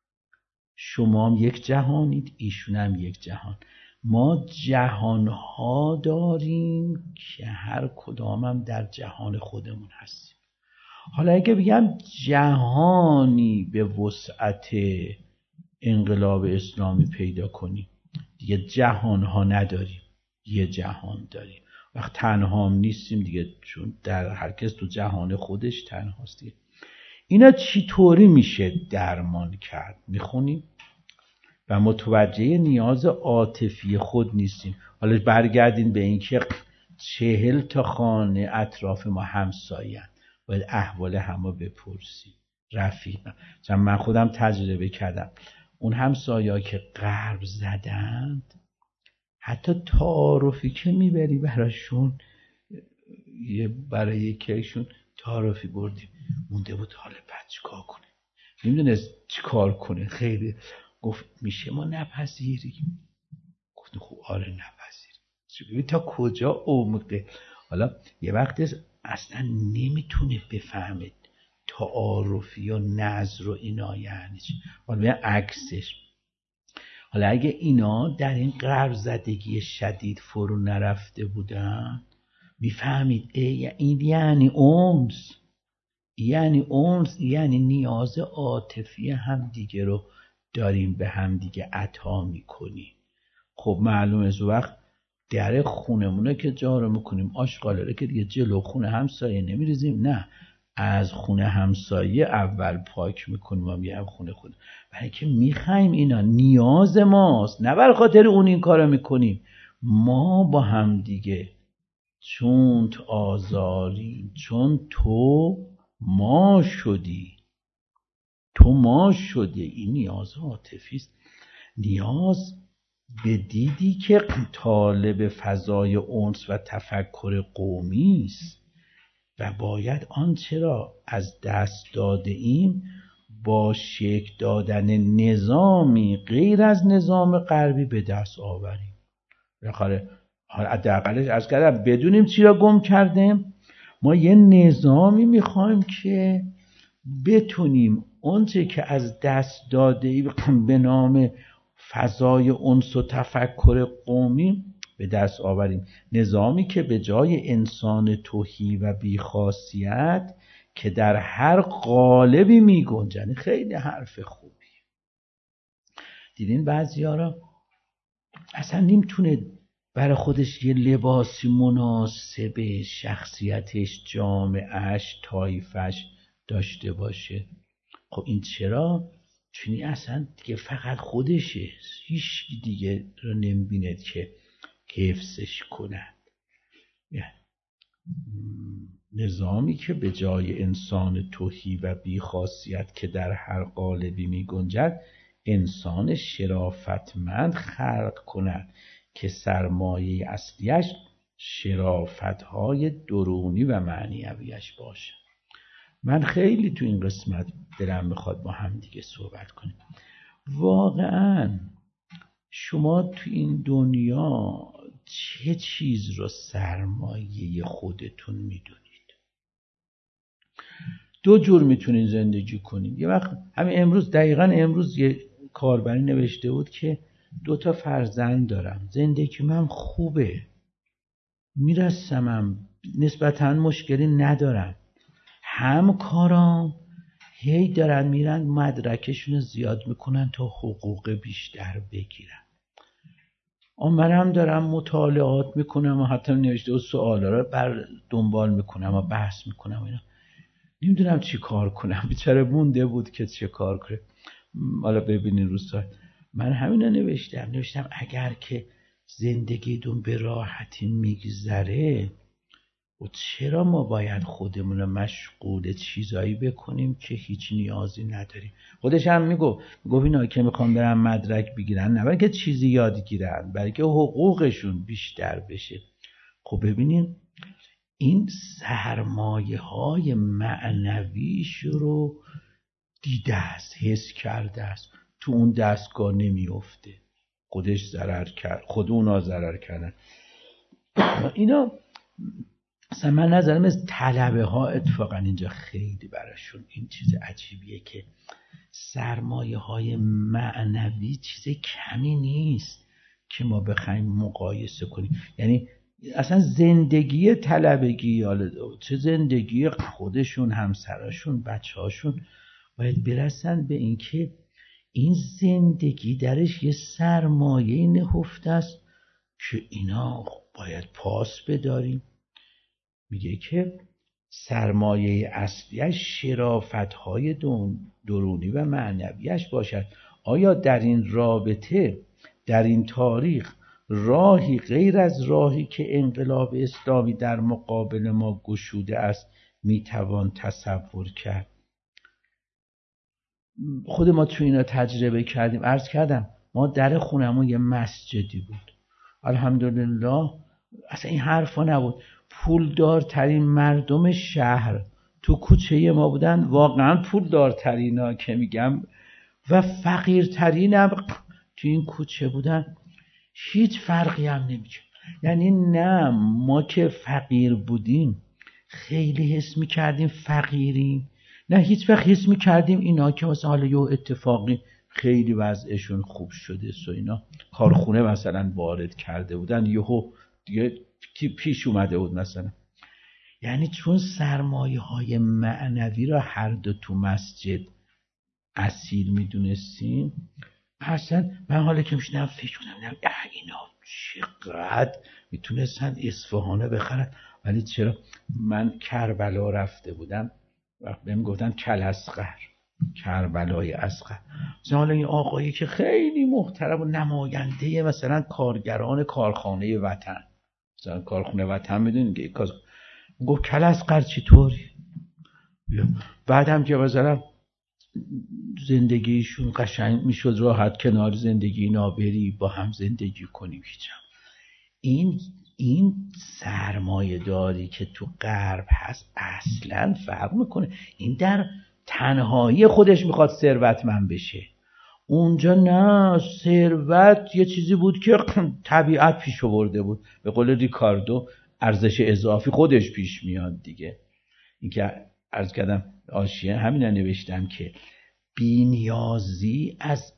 S1: شما هم یک جهانید، ایشون هم یک جهان. ما جهانها داریم که هر کدامم در جهان خودمون هستیم. حالا اگه بگم جهانی به وسعت انقلاب اسلامی پیدا کنیم، دیگه جهانها نداریم، یه جهان داریم. وقت تنها هم نیستیم دیگه، چون در هر کس تو جهان خودش تنهاست دیگه. اینا چطوری میشه درمان کرد؟ میخونیم و متوجه نیاز عاطفی خود نیستیم. حالا برگردین به این که چهل تا خانه اطراف ما همسایه‌اند، باید احوال همه بپرسیم. رفیقم، چون من خودم تجربه کردم، اون همسایه‌ها که غرب زدند، حتی تعارفی که میبری براشون، یه برای یکیشون تعارفی بردیم، مونده بود حال بعد چیکار کنه، نمیدونست چیکار کنه. خیلی گفت میشه ما نپذیریم؟ گفتم خب آره نپذیریم. ببین تا کجا عمقه. حالا یه وقت اصلا نمیتونه بفهمه تعارفی و نظر و اینا یعنی چی. حالا بیا عکسش. حالا اگه اینا در این غرب زدگی شدید فرو نرفته بودن، میفهمید این یعنی اونس، یعنی اونس یعنی نیاز عاطفی هم دیگه رو داریم به هم دیگه عطا میکنیم. خب معلومه از وقت در خونمونه که جارو میکنیم، آشغاله که دیگه جلو خونه همسایه نمیریزیم، نه، از خونه همسایه اول پاک میکنیم و میام خونه خود، برای که میخوایم اینا نیاز ماست، نه بر خاطر اون این کارو میکنیم. ما با هم دیگه چون تو آزاریم، چون تو ما شدی، تو ما شدی، این نیاز عاطفی است. نیاز به دیدی که طالب فضای انس و تفکر قومی است و باید آنچه را از دست داده ایم با شکل دادن نظامی غیر از نظام غربی به دست آوریم. بخاطر حداقلش از کردم بدونیم چی را گم کردیم. ما یه نظامی میخوایم که بتونیم اونچه که از دست داده ای به نام فضای انس و تفکر قومی به دست آوریم. نظامی که به جای انسان تهی و بیخاصیت که در هر قالبی می گنجد. خیلی حرف خوبی. دیدین بعضی ها را اصلا نمیتونه برای خودش یه لباسی مناسب شخصیتش، جامعهش، طایفش داشته باشه. خب این چرا؟ چونی اصلا دیگه فقط خودشه، هیچ دیگه رو نمیبیند که حفظش کند. نظامی که به جای انسان تهی و بیخاصیت که در هر قالبی می گنجد، انسان شرافتمند خلق کند که سرمایه اصلیش شرافتهای درونی و معنویش باشه. من خیلی تو این قسمت دلم میخواد با هم دیگه صحبت کنیم. واقعا شما تو این دنیا چه چیز رو سرمایه خودتون میدونید؟ دو جور میتونین زندگی کنید. یه وقت همین امروز، دقیقا امروز یه کاربری نوشته بود که دو تا فرزند دارم، زندگی من خوبه، میرسمم، نسبتاً مشکلی ندارم، هم کارام هی دارن میرن مدرکشون زیاد میکنن تا حقوق بیشتر بگیرن. منم دارم مطالعات میکنم و حتی نوشته و سوالا رو بر دنبال میکنم و بحث میکنم و اینا. نمیدونم چی کار کنم، بیچاره مونده بود که چه کار کنه. حالا ببینین روستا من همینو نوشتم نوشتم اگر که زندگیتون به راحتی میگذره و چرا ما باید خودمون رو مشغول چیزایی بکنیم که هیچ نیازی نداریم؟ خودش هم میگو میگو اینا که میخوام برن مدرک بگیرن نه برای که چیزی یاد گیرن، برای که حقوقشون بیشتر بشه. خب ببینین این سرمایه های معنویش رو دیده است، حس کرده است، تو اون دستگاه نمیفته، خودش ضرر کرد، خود اونا ضرر کردن. اینا مثلا من نظرم از طلبه ها اتفاقا اینجا خیلی براشون این چیز عجیبیه که سرمایه های معنوی چیز کمی نیست که ما بخوایم مقایسه کنیم. یعنی اصلا زندگی طلبگی چه زندگی خودشون، همسراشون، بچه‌هاشون باید برسن به اینکه این زندگی درش یه سرمایه نهفته است که اینا باید پاس بداریم. میگه که سرمایه اصلیش شرافت‌های درونی و معنویش باشد. آیا در این رابطه، در این تاریخ، راهی غیر از راهی که انقلاب اسلامی در مقابل ما گشوده است میتوان تصور کرد؟ خود ما تو اینا تجربه کردیم. عرض کردم ما در خونمون یه مسجدی بود، الحمدلله اصلا این حرفا نبود. پولدارترین مردم شهر تو کوچه ما بودن، واقعا پولدارترینا که میگم، و فقیرترین هم تو این کوچه بودن. هیچ فرقی هم نمیکنه. یعنی نه ما که فقیر بودیم خیلی حس میکردیم فقیریم، نه هیچ وقت حس میکردیم اینا که مثلا حالا یه اتفاقی خیلی وضعشون خوب شده سو اینا کارخونه مثلا وارد کرده بودن یهو دیگه پیش اومده بود مثلا. یعنی چون سرمایه های معنوی را هر دو تو مسجد اصیل میدونستیم، اصلا من حالا که میشنم فکر کنم اینا چقدر میتونستن اصفهانه بخرن. ولی چرا من کربلا رفته بودم و بهم گفتن کلاصغر، کربلای اصغر، مثلا حالا این آقایی که خیلی محترم و نماینده مثلا کارگران کارخانه وطن، مثلا کارخانه وطن میدونین که گفت کلاصغر چطوری؟ بعد هم که مثلا زندگیشون قشنگ میشد، راحت کنار زندگی اینا بری با هم زندگی کنیم. هیچم این این سرمایه داری که تو غرب هست اصلا فرق میکنه. این در تنهایی خودش میخواد ثروتمند بشه، اونجا نه، ثروت یه چیزی بود که طبیعت پیش آورده بود. به قول ریکاردو ارزش اضافی خودش پیش میاد دیگه. این که عرض کردم حاشیه همین نوشتم که بی‌نیازی از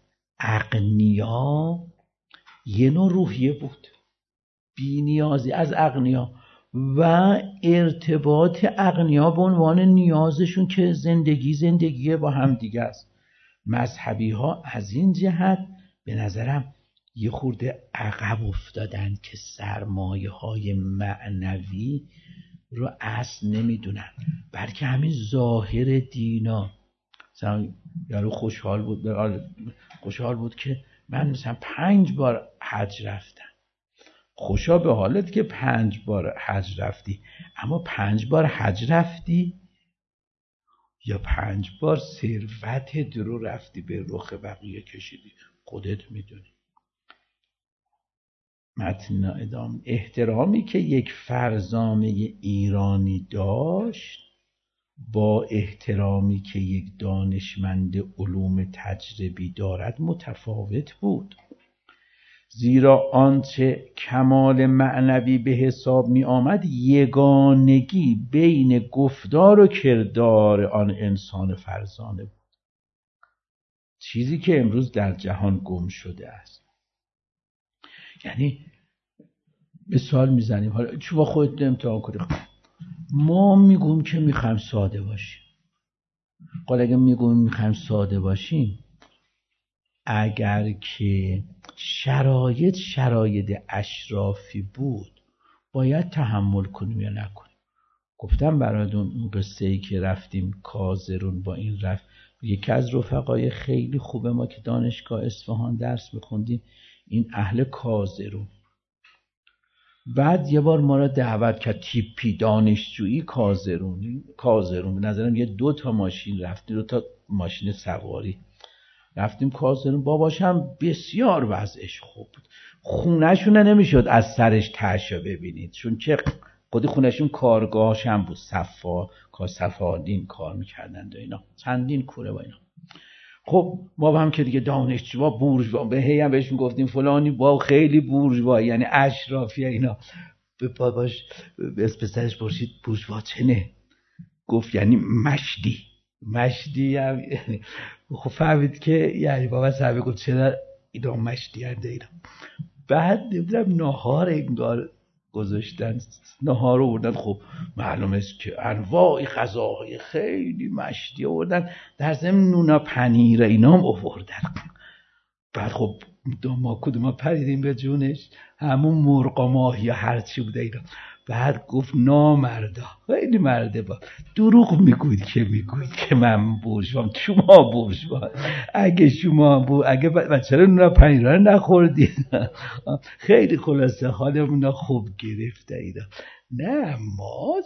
S1: اغنیا یه نوع روحیه بود، بی‌نیازی از اغنیا و ارتباط اغنیا به عنوان نیازشون که زندگی زندگی با هم دیگه است. مذهبی ها از این جهت به نظرم یه خورده عقب افتادن که سرمایه های معنوی رو اصل نمیدونن، بلکه همین ظاهر دینا. مثلا یارو خوشحال بود خوشحال بود که من مثلا پنج بار حج رفتم. خوشا به حالت که پنج بار حج رفتی، اما پنج بار حج رفتی یا پنج بار ثروت درو رفتی به رخ بقیه کشیدی؟ خودت میدونی. متن ادامه. احترامی که یک فرزانه ایرانی داشت با احترامی که یک دانشمند علوم تجربی دارد متفاوت بود، زیرا آنچه کمال معنوی به حساب می آمد یگانگی بین گفتار و کردار آن انسان فرزانه بود، چیزی که امروز در جهان گم شده است. یعنی مثال میزنیم، حالا چون با خودت امتحان کنی، ما میگویم که میخوایم ساده باشیم. حالا اگه میگویم میخوایم ساده باشیم، اگر که شرایط شرایط اشرافی بود باید تحمل کنیم یا نکنیم. گفتم براتون اون قصه ای که رفتیم کازرون، با این رفت یکی از رفقای خیلی خوبه ما که دانشگاه اصفهان درس میخوندیم، این اهل کازرون بعد یه بار ما را دعوت کرد تیپی دانشجویی کازرونی کازرون به نظرم یه دو تا ماشین رفتیم، دو تا ماشین سواری رفتیم کازرون. باباش هم بسیار وضعش خوب بود، خونه‌شون نمیشد از سرش تاشو ببینید، چون که خودی خونه‌شون کارگاهش هم بود، صفا کار صفادین کار میکردند و اینا، چندین کوره و اینا. خب بابا هم که دیگه دانشجو بورژوا، به هی هم بهش میگفتیم فلانی با خیلی بورژوا، یعنی اشرافی اینا. به باباش به پسرش پرسید بورژوا چنه؟ گفت یعنی مشتی. مشتی هم خب فهمید که یعنی بابا صاحب گفت چرا اینا مشتی هنده اینا. بعد نمیدونم نهار انگار گذاشتن، نهار رو بردن، خب معلومه است که انواع غذاهای خیلی مشتی آوردن، در ضمن نونا پنیر اینا هم آوردن. بعد خب ما کدوم پریدیم به جونش، همون مرغ و ماهی هر چی بوده اینا. بعد گفت نامردا، خیلی مرده با دروغ میگوید که میگوید که من بورژوام، شما بورژوا، اگه شما بو اگه بچه رو نونا پنیر رو نخوردید خیلی خلاصه حالمون خوب گرفته اینا. نه ما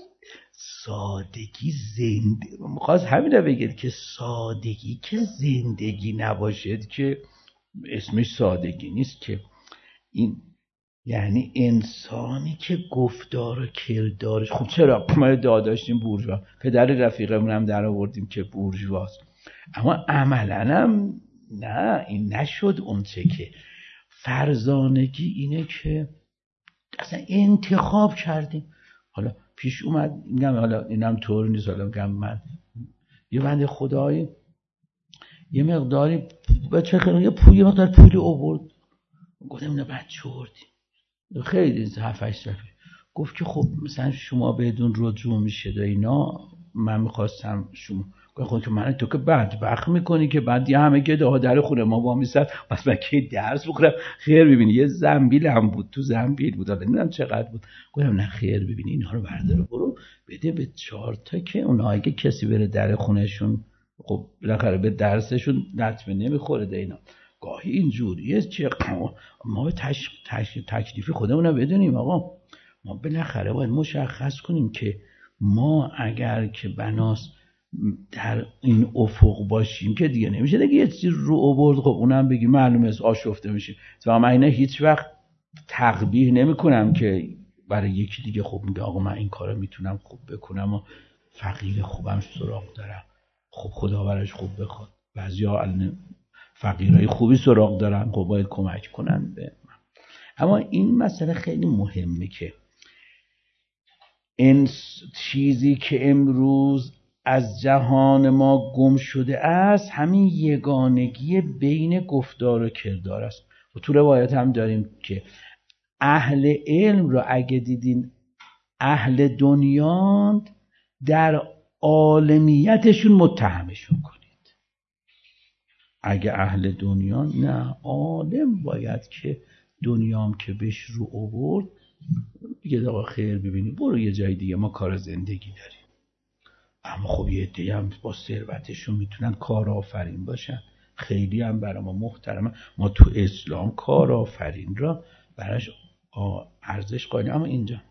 S1: سادگی زنده، میخواست همین رو بگید که سادگی که زندگی نباشد که اسمش سادگی نیست که. این یعنی انسانی که گفتار و کردارش، خب چرا ما داداشتیم بورژوا، پدر رفیقمون هم در آوردیم که بورژواست، اما عملاً هم نه، این نشد اون چه که فرزانگی اینه که اصلا انتخاب کردیم. حالا پیش اومد میگم، حالا اینم طور نیست، حالا میگم من یه بنده خدایی یه مقداری بچه خیلی یه پول یه مقدار پولی آورد، گفتم نه بچه آوردی خیلی هفت هشت صفحه، گفت که خب مثلا شما بدون رجوع میشه و اینا، من میخواستم شما گفت که من تو که بدبخت میکنی که بعد یه همه که در خونه ما با میسد بس من که درس بخورم خیر ببینی. یه زنبیل هم بود، تو زنبیل بود، حالا نمیدونم چقدر بود، گفتم نه خیر ببینی اینها رو بردار برو بده به چهار تا که اونایی که کسی بره در خونهشون خب بالاخره به درسشون لطمه نمیخوره ده اینا. گاهی اینجوریه چه ما به تش... تش... تکلیف خودمون رو بدونیم آقا، ما بالاخره باید مشخص کنیم که ما اگر که بناس در این افق باشیم که دیگه نمیشه دیگه یه چیزی رو آورد خب اونم بگی معلومه است آشفته میشه. و من اینا هیچ وقت تقبیح نمی کنم که برای یکی دیگه خب میگه آقا من این کارو میتونم خوب بکنم و فقیر خوبم سراغ دارم، خب خدا براش خوب بخواد. بعضیا فقیرای خوبی سراغ دارن، خب باید کمک کنن به من. اما این مسئله خیلی مهمه که این چیزی که امروز از جهان ما گم شده است همین یگانگی بین گفتار و کردار است. و تو روایت هم داریم که اهل علم رو اگه دیدین اهل دنیا در عالمیتشون متهمشون کنید. اگه اهل دنیا نه، عالم باید که دنیام که بهش رو آورد دیگه آقا خیر ببینی برو یه جای دیگه، ما کار زندگی داریم. اما خب یه عده‌ای هم با ثروتشون میتونن کارآفرین باشن، خیلی هم برای ما محترمه. ما تو اسلام کارآفرین را براش ارزش قائلیم. اما اینجا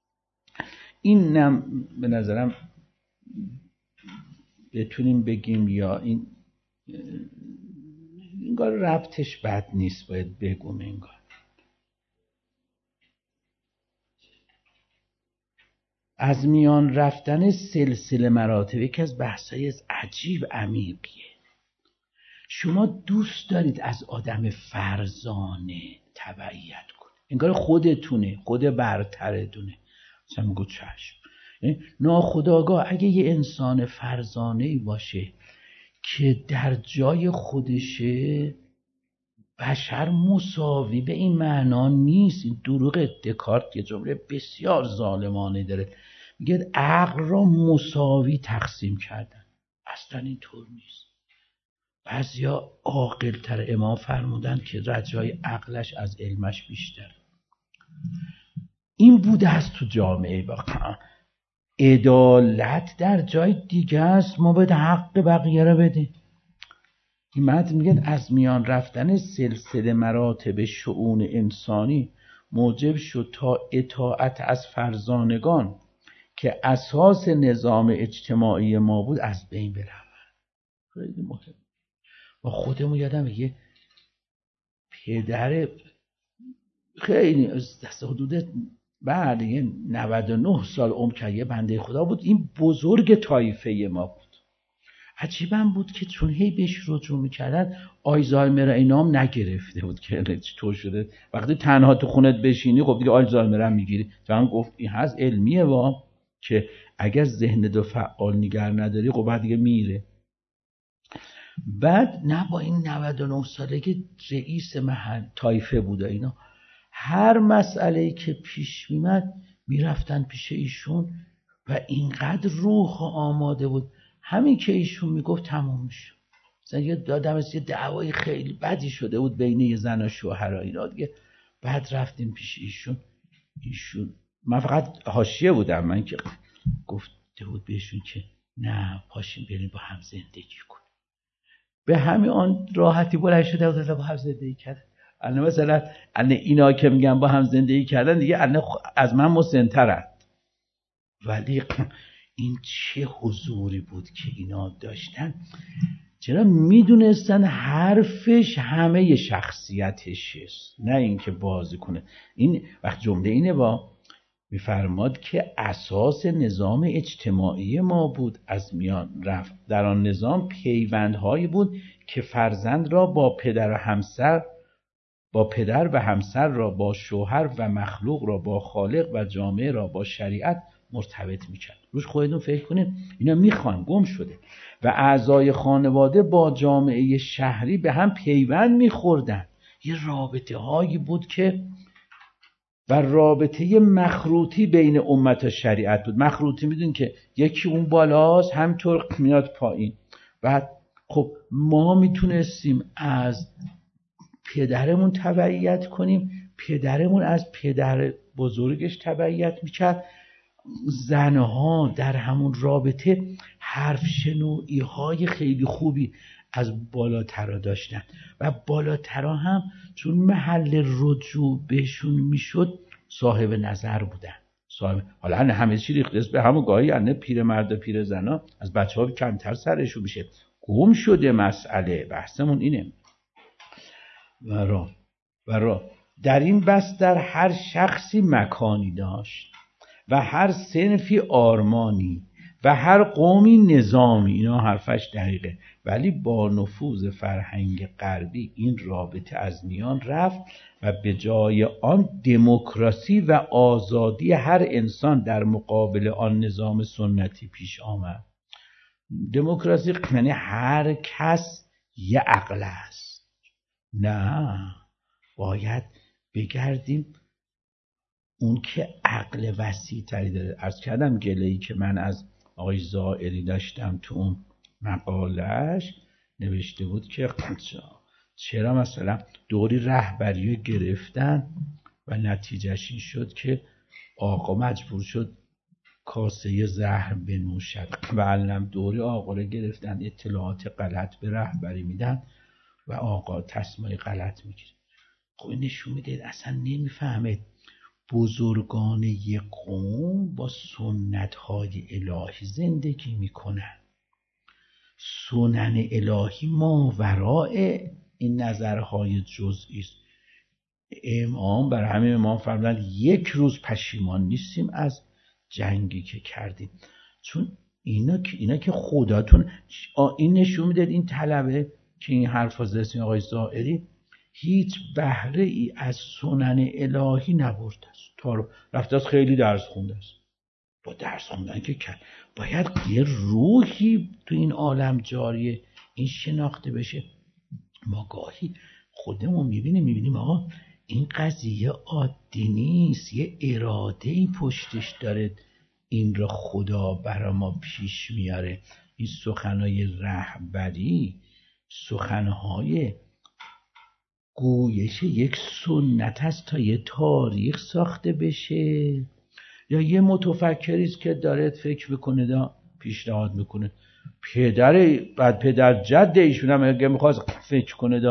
S1: اینم به نظرم بتونیم بگیم یا این انگار ربطش بد نیست باید بگم. انگار از میان رفتن سلسله مراتب یکی از بحثای عجیب عمیقیه. شما دوست دارید از آدم فرزانه تبعیت کنید، انگار خودتونه، خود برترتونه. مثلا میگو چشم. ناخودآگاه اگه یه انسان فرزانه‌ای باشه که در جای خودشه، بشر مساوی به این معنا نیست. این دروغ. دکارت یه جمله بسیار ظالمانه داره، میگه عقل را مساوی تقسیم کردن. اصلا این طور نیست. بعضیا عاقل‌تر. امام فرمودن که رجای عقلش از علمش بیشتر. این بوده است تو جامعه واقعا. عدالت در جای دیگه است، ما باید حق بقیه را بدیم. این متن میگه از میان رفتن سلسله مراتب شؤون انسانی. موجب شد تا اطاعت از فرزانگان که اساس نظام اجتماعی ما بود از بین برود. خیلی مهم. و خودمون یادم یه پدر خیلی دست حدود بعد یه نود و نه سال عمر کرد، یه بنده خدا بود، این بزرگ طایفه ما بود. عجیبم بود که چون هی بهش رجوع میکردن آلزایمر اینام نگرفته بود که چطور شده وقتی تنها تو خونت بشینی خب دیگه آلزایمر هم میگیری. فهم گفت این هست علمیه وا که اگر ذهنت رو فعال نگه نداری خب بعد دیگه میره. بعد نه با این نود و نه سالگی رئیس محل طایفه بود اینا، هر مسئله‌ای که پیش میمد میرفتن پیش ایشون و اینقدر روح آماده بود همین که ایشون میگفت تمام میشه. مثلا یه دادم از یه دعوای خیلی بدی شده بود بین یه زن و شوهر اینا دیگه، بعد رفتیم پیش ایشون ایشون من فقط حاشیه بودم، من که گفته بود بهشون که نه پاشین بریم با هم زندگی کن. به همین آن راحتی بلند شده بود با هم زندگی کرد. الان مثلا الان اینا که میگن با هم زندگی کردن دیگه الان از من مسن‌ترن، ولی این چه حضوری بود که اینا داشتن، چرا میدونستن حرفش همه شخصیتش است نه اینکه بازی کنه. این وقت جمله اینه با میفرماد که اساس نظام اجتماعی ما بود از میان رفت. در آن نظام پیوندهایی بود که فرزند را با پدر و همسر با پدر و همسر را با شوهر و مخلوق را با خالق و جامعه را با شریعت مرتبط میکرد. روش خودتون فکر کنید اینا میخوان گم شده و اعضای خانواده با جامعه شهری به هم پیوند میخوردن. یه رابطه هایی بود که و رابطه مخروطی بین امت و شریعت بود. مخروطی میدونید که یکی اون بالاست همطور میاد پایین. بعد خب ما میتونستیم از پدرمون تبعیت کنیم، پدرمون از پدر بزرگش تبعیت میکرد. زنها در همون رابطه حرف شنوعی های خیلی خوبی از بالاترا داشتن و بالاترا هم چون محل رجوع بهشون میشد صاحب نظر بودن. صاحب حالا همه چی ریخته به همون گاهی انه پیر مرد و پیر زنا از بچه ها کمتر سرشون میشه. گم شده مسئله، بحثمون اینه. و را و را در این بس در هر شخصی مکانی داشت و هر صنفی آرمانی و هر قومی نظامی. اینا حرفش دقیقه، ولی با نفوذ فرهنگ غربی این رابطه از میان رفت و به جای آن دموکراسی و آزادی هر انسان در مقابل آن نظام سنتی پیش آمد. دموکراسی یعنی هر کس یه عقل است. نه، باید بگردیم اون که عقل وسیع تری داره. عرض کردم گله‌ای که من از آقای زائری داشتم تو اون مقالش نوشته بود که چرا مثلا دوری رهبری رو گرفتن و نتیجهش این شد که آقا مجبور شد کاسه زهر بنوشد و علم دوری آقا رو گرفتن، اطلاعات غلط به رهبری میدن و آقا تصمیم غلط میگیره. خب این نشون میده اصلا نمیفهمه بزرگان یک قوم با سنت‌های الهی زندگی میکنن. سنن الهی ماوراء این نظرهای جزئی است. امام برای همین امام فرمودن یک روز پشیمان نیستیم از جنگی که کردیم، چون اینا که اینا که خداتون این نشون میده. این طلبه که این حرفا زدن آقای زائری هیچ بهره ای از سنن الهی نبرده است. تا رفته است خیلی درس خونده است. با درس خوندن که کرد باید یه روحی تو این عالم جاریه این شناخته بشه. ما گاهی خودمون میبینیم میبینیم آقا این قضیه عادی نیست، یه اراده‌ای پشتش داره، این را خدا برای ما پیش میاره. این سخنهای رهبری سخنهای گویش یک سنت است تا یه تاریخ ساخته بشه، یا یه متفکری است که داره فکر میکنه دا پیشنهاد میکنه. پدر بعد پدر جد ایشون هم اگه میخواست فکر کنه دا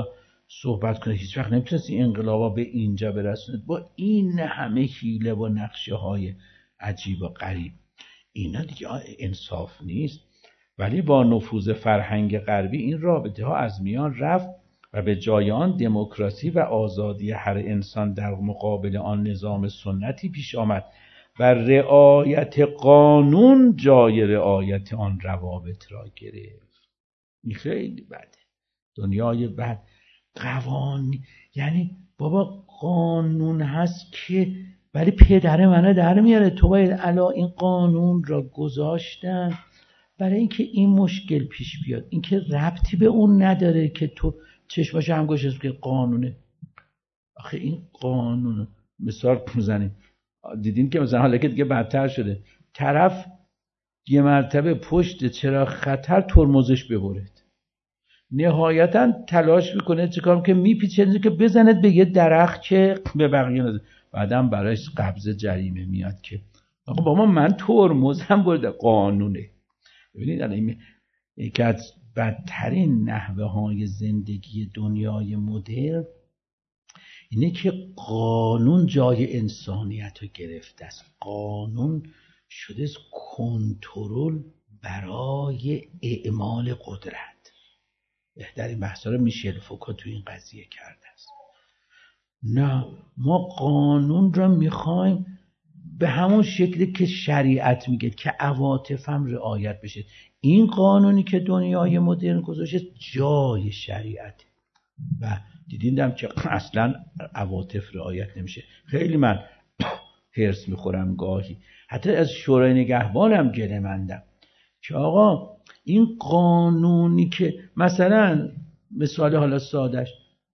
S1: صحبت کنه، هیچ وقت نمیتونست این انقلابا به اینجا برسونه با این همه حیله و نقشه های عجیب و غریب. اینا دیگه انصاف نیست. ولی با نفوذ فرهنگ غربی این رابطه ها از میان رفت و به جای آن دموکراسی و آزادی هر انسان در مقابل آن نظام سنتی پیش آمد و رعایت قانون جای رعایت آن روابط را گرفت. این خیلی بده. دنیای بد. قوانین یعنی بابا قانون هست که ولی پدر منو در میاره. تو باید الا این قانون را گذاشتن برای اینکه این مشکل پیش بیاد. اینکه ربطی به اون نداره که تو چشماشو هم گوشش که قانونه. آخه این قانونه. مثال میزنیم دیدین که مثلا حالا که دیگه بدتر شده، طرف یه مرتبه پشت چراغ خطر ترمزش ببرد، نهایتا تلاش میکنه چیکار که میپیچه که بزند به یه درخت که به بقیه نزد، بعدم برایش قبض جریمه میاد که آقا بابا من ترمزم برده. قانونه. ببینید الان یکی از بدترین نحوه های زندگی دنیای مدرن اینه که قانون جای انسانیت رو گرفته است. قانون شده است کنترل برای اعمال قدرت. بهترین بحثا رو میشل فوکو تو این قضیه کرده است. نه، ما قانون رو میخوایم به همون شکلی که شریعت میگه که عواطف هم رعایت بشه. این قانونی که دنیای مدرن گذاشته جای شریعت و دیدیدم که اصلا عواطف رعایت نمیشه. خیلی من هرس میخورم گاهی، حتی از شورای نگهبانم گله مندم که آقا این قانونی که مثلا مثال حالا سادش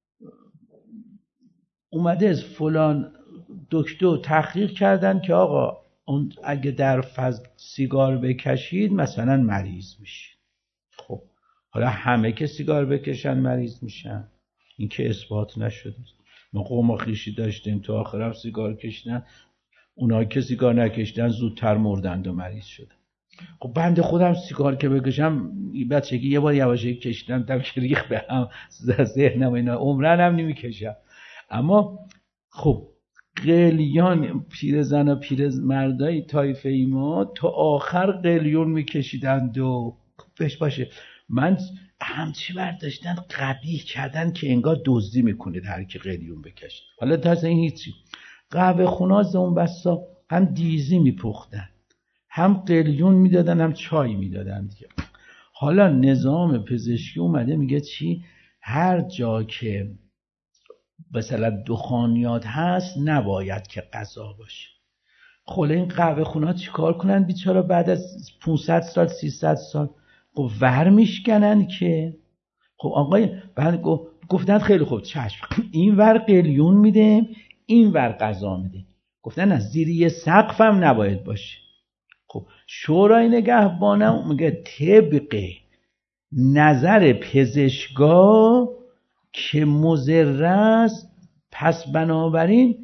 S1: اومده از فلان دکتر تحقیق کردن که آقا اون اگه در فضل سیگار بکشید مثلا مریض میشید. خب حالا همه که سیگار بکشن مریض میشن؟ این که اثبات نشده. ما قوم و خویشی داشتیم تو آخرم سیگار کشیدن، اونایی که سیگار نکشیدن زودتر مردند و مریض شدن. خب بنده خودم سیگار که بکشم بچگی یه بار یواشکی کشیدم دم که ریخ به هم ذهنم اینا، عمرن هم نمیکشم. اما خب قلیان پیرزن و پیرمردای طایفه ای ما تا آخر قلیون میکشیدند و بهش باشه. من همچی برداشتن قبیح کردن که انگار دزدی میکنه هر کی قلیون بکشه. حالا تا این هیچی. قهوه خوناز اون بسا هم دیزی میپختن، هم قلیون میدادن، هم چای میدادن دیگه. حالا نظام پزشکی اومده میگه چی؟ هر جا که مثلا دخانیات هست نباید که غذا باشه. خب این قهوه خونه‌ها چیکار کنن بیچاره بعد از پانصد سال سیصد سال؟ خب ور میشکنن که خب آقای بعد گفتن خیلی خوب چشم این ور قلیون میده این ور غذا میده. گفتن از زیر یه سقف هم نباید باشه. خب شورای نگهبانم میگه طبق نظر پزشکا که مضر است، پس بنابراین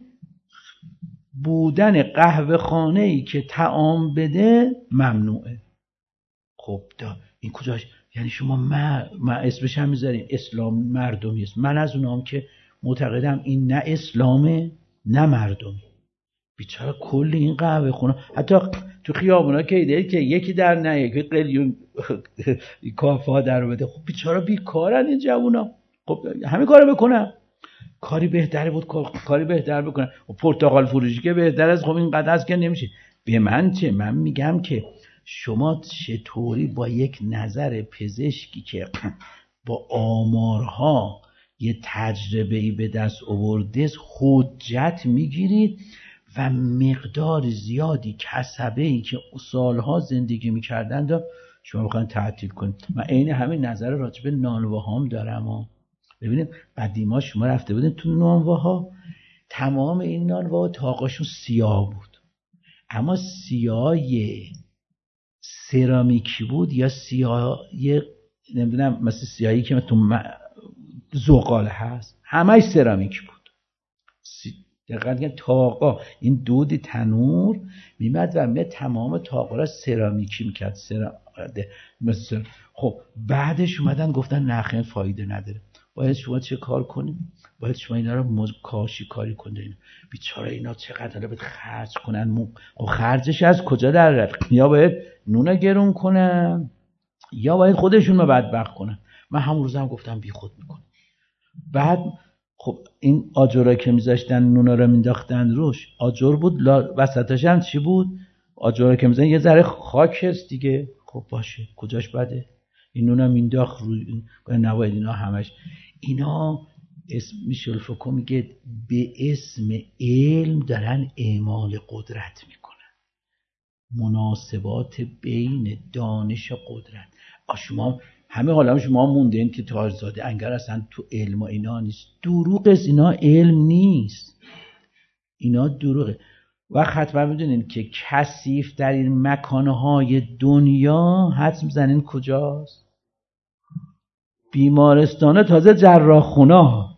S1: بودن قهوه خانه‌ای که طعام بده ممنوعه. خب دا این کجاش؟ یعنی شما ما, ما اسمش هم میذاریم اسلام مردمی است. من از اونام که معتقدم این نه اسلامه نه مردمی. بیچاره کل این قهوه خونه حتی تو خیابونا که ایده که یکی در نه یکی قلیون کافه ها در بده. خب بیچاره بیکارن این جوونا. خب همین کارو بکنن. کاری بهتره بود کاری بهتر بکنن. و پرتقال فروشی که بهتر از خب اینقدر از که نمیشه. به من چه؟ من میگم که شما چطوری با یک نظر پزشکی که با آمارها یه تجربه‌ای به دست آورده حجت میگیرید و مقدار زیادی کسبه‌ای که سالها زندگی میکردن دا شما بخواید تعطیل کنید. من عین همین نظر راجع به نانواهام دارم ها. ببینید قدیما شما رفته بودین تو نانواها، تمام این نانواها تاقاشون سیاه بود، اما سیاه سرامیکی بود یا سیاه نمیدونم مثل سیاهی که تو زغال هست، همه سرامیکی بود. دقیقاً که تاقا این دود تنور میمد و می تمام تاقا را سرامیکی میکرد. سرا... مثل... خب بعدش اومدن گفتن نخیر فایده نداره. باید شما چه کار کنیم؟ باید شما اینا رو مز... کاشی کاری کنید. بیچاره اینا چقدر باید خرج کنن. و خرجش از کجا در رفت؟ یا باید نون گرون کنن یا باید خودشون رو بدبخت کنن. من همون روز هم گفتم بی خود میکنم. بعد خب این آجرایی که میذاشتن نونا رو مینداختن روش، آجر بود، وسطش هم چی بود؟ آجرایی که میذاشتن یه ذره خاک هست دیگه. خب باشه، کجاش بده؟ این نونا مینداخت روی نباید اینا همش. اینا اسم میشل فوکو میگه به اسم علم دارن اعمال قدرت میکنن. مناسبات بین دانش و قدرت. شما همه حالا شما موندین که تاجزاده انگر اصلا تو علم و اینا نیست. دروغ است، اینا علم نیست، اینا دروغه. و حتما میدونین که کثیف در این مکانهای دنیا حدس میزنین کجاست؟ بیمارستانه، تازه جراحخونا.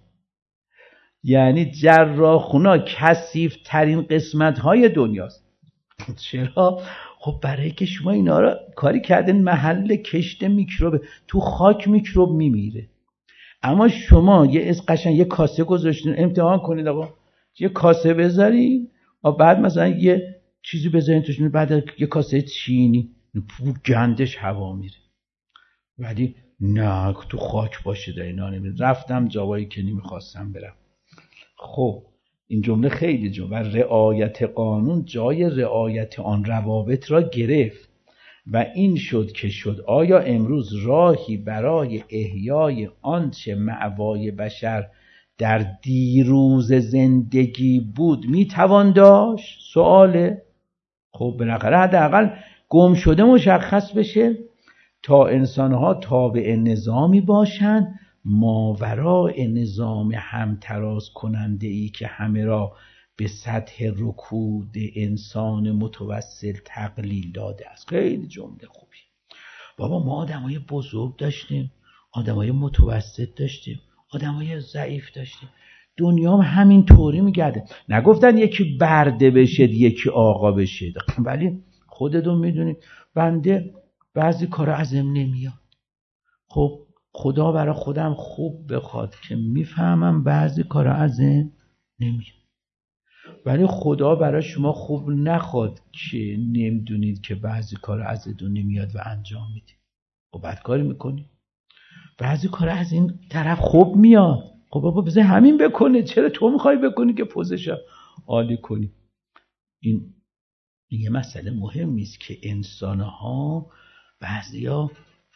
S1: یعنی جراحخونا کثیف ترین قسمت های دنیاست. چرا؟ خب برای که شما اینا رو کاری کردین محل کشت میکروب، تو خاک میکروب میمیره. اما شما یه از قشنگ یه کاسه گذاشتین، امتحان کنید آقا، یه کاسه بذارین و بعد مثلا یه چیزی بذارین توش، بعد یه کاسه چینی گندش هوا میره. ولی نه تو خاک باشه در اینا نمیره. رفتم جوایی که نمیخواستم برم. خب این جمله خیلی جمله. رعایت قانون جای رعایت آن روابط را گرفت و این شد که شد. آیا امروز راهی برای احیای آنچه مأوای بشر در دیروز زندگی بود میتوان داشت؟ سواله. خب بالاخره حداقل گم شده مشخص بشه تا انسانها تابع نظامی باشند ماوراء نظام همتراز کننده ای که همه را به سطح رکود انسان متوسل تقلیل داده است. خیلی جمله خوبی. بابا ما آدمای بزرگ داشتیم، آدمای متوسط داشتیم، آدمای ضعیف داشتیم. دنیا هم همین طوری میگرده. نگفتن یکی برده بشه یکی آقا بشه، ولی خودتون میدونید بنده بعضی کارا ازم نمیاد. خب خدا برای خودم خوب بخواد که میفهمم بعضی کارا ازم نمیاد، ولی خدا برای شما خوب نخواد که نمیدونید که بعضی کارا ازتون نمیاد و انجام میدید. خب بد کاری میکنی. بعضی کارا از این طرف خوب میاد. خب بابا بذار همین بکنه، چرا تو میخوای بکنی که پوزش عالی کنی؟ این یه مسئله مهمی است که انسان‌ها بعضیا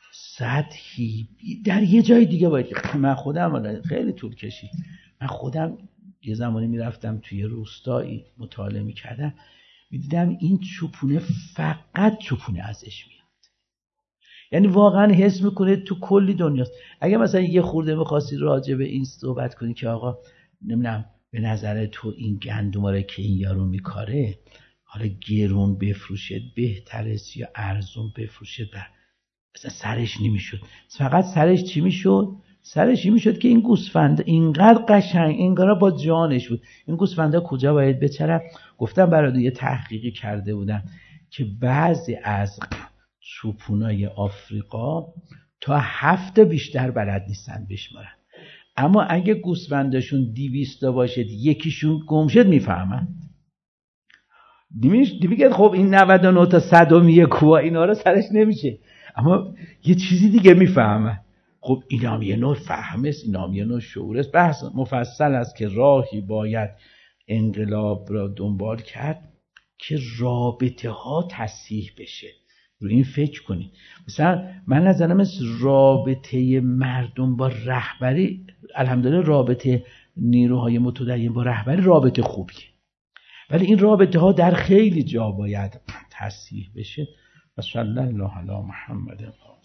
S1: سطحی در یه جای دیگه باید. من خودم خیلی طول کشید، من خودم یه زمانی میرفتم توی روستایی مطالعه میکردم، میدیدم این چوپونه فقط چوپونه ازش میاد. یعنی واقعا حس میکنه تو کلی دنیاست. اگه مثلا یه خورده میخواستی راجع به این صحبت کنی که آقا نمیدونم به نظر تو این گندماره که این یارو میکاره حالا گرون بفروشه بهتره یا ارزون بفروشه، بر مثلا سرش نمیشد. فقط سرش چی میشد؟ سرش این میشد که این گوسفند اینقدر قشنگ اینقدر با جانش بود، این گوسفندا کجا باید بچرن. گفتم برای یه تحقیقی کرده بودن که بعضی از چوپونای آفریقا تا هفته بیشتر بلد نیستن بشمارن، اما اگه گوسفندشون دویست باشه یکیشون گم شد میفهمن. دیگه خب این نود و نه تا صدومی کوه اینا رو سرش نمیشه، اما یه چیزی دیگه میفهمن. خب این هم یه نوع فهم است، این هم یه نوع شعور است. بحث مفصل است که راهی باید انقلاب را دنبال کرد که رابطه ها تصحیح بشه. رو این فکر کنید. مثلا من نظرم است رابطه مردم با رهبری، الحمدلله رابطه نیروهای متدین با رهبری رابطه خوبیه، ولی این رابطه ها در خیلی جا باید تصحیح بشه. و صلی الله علی محمد.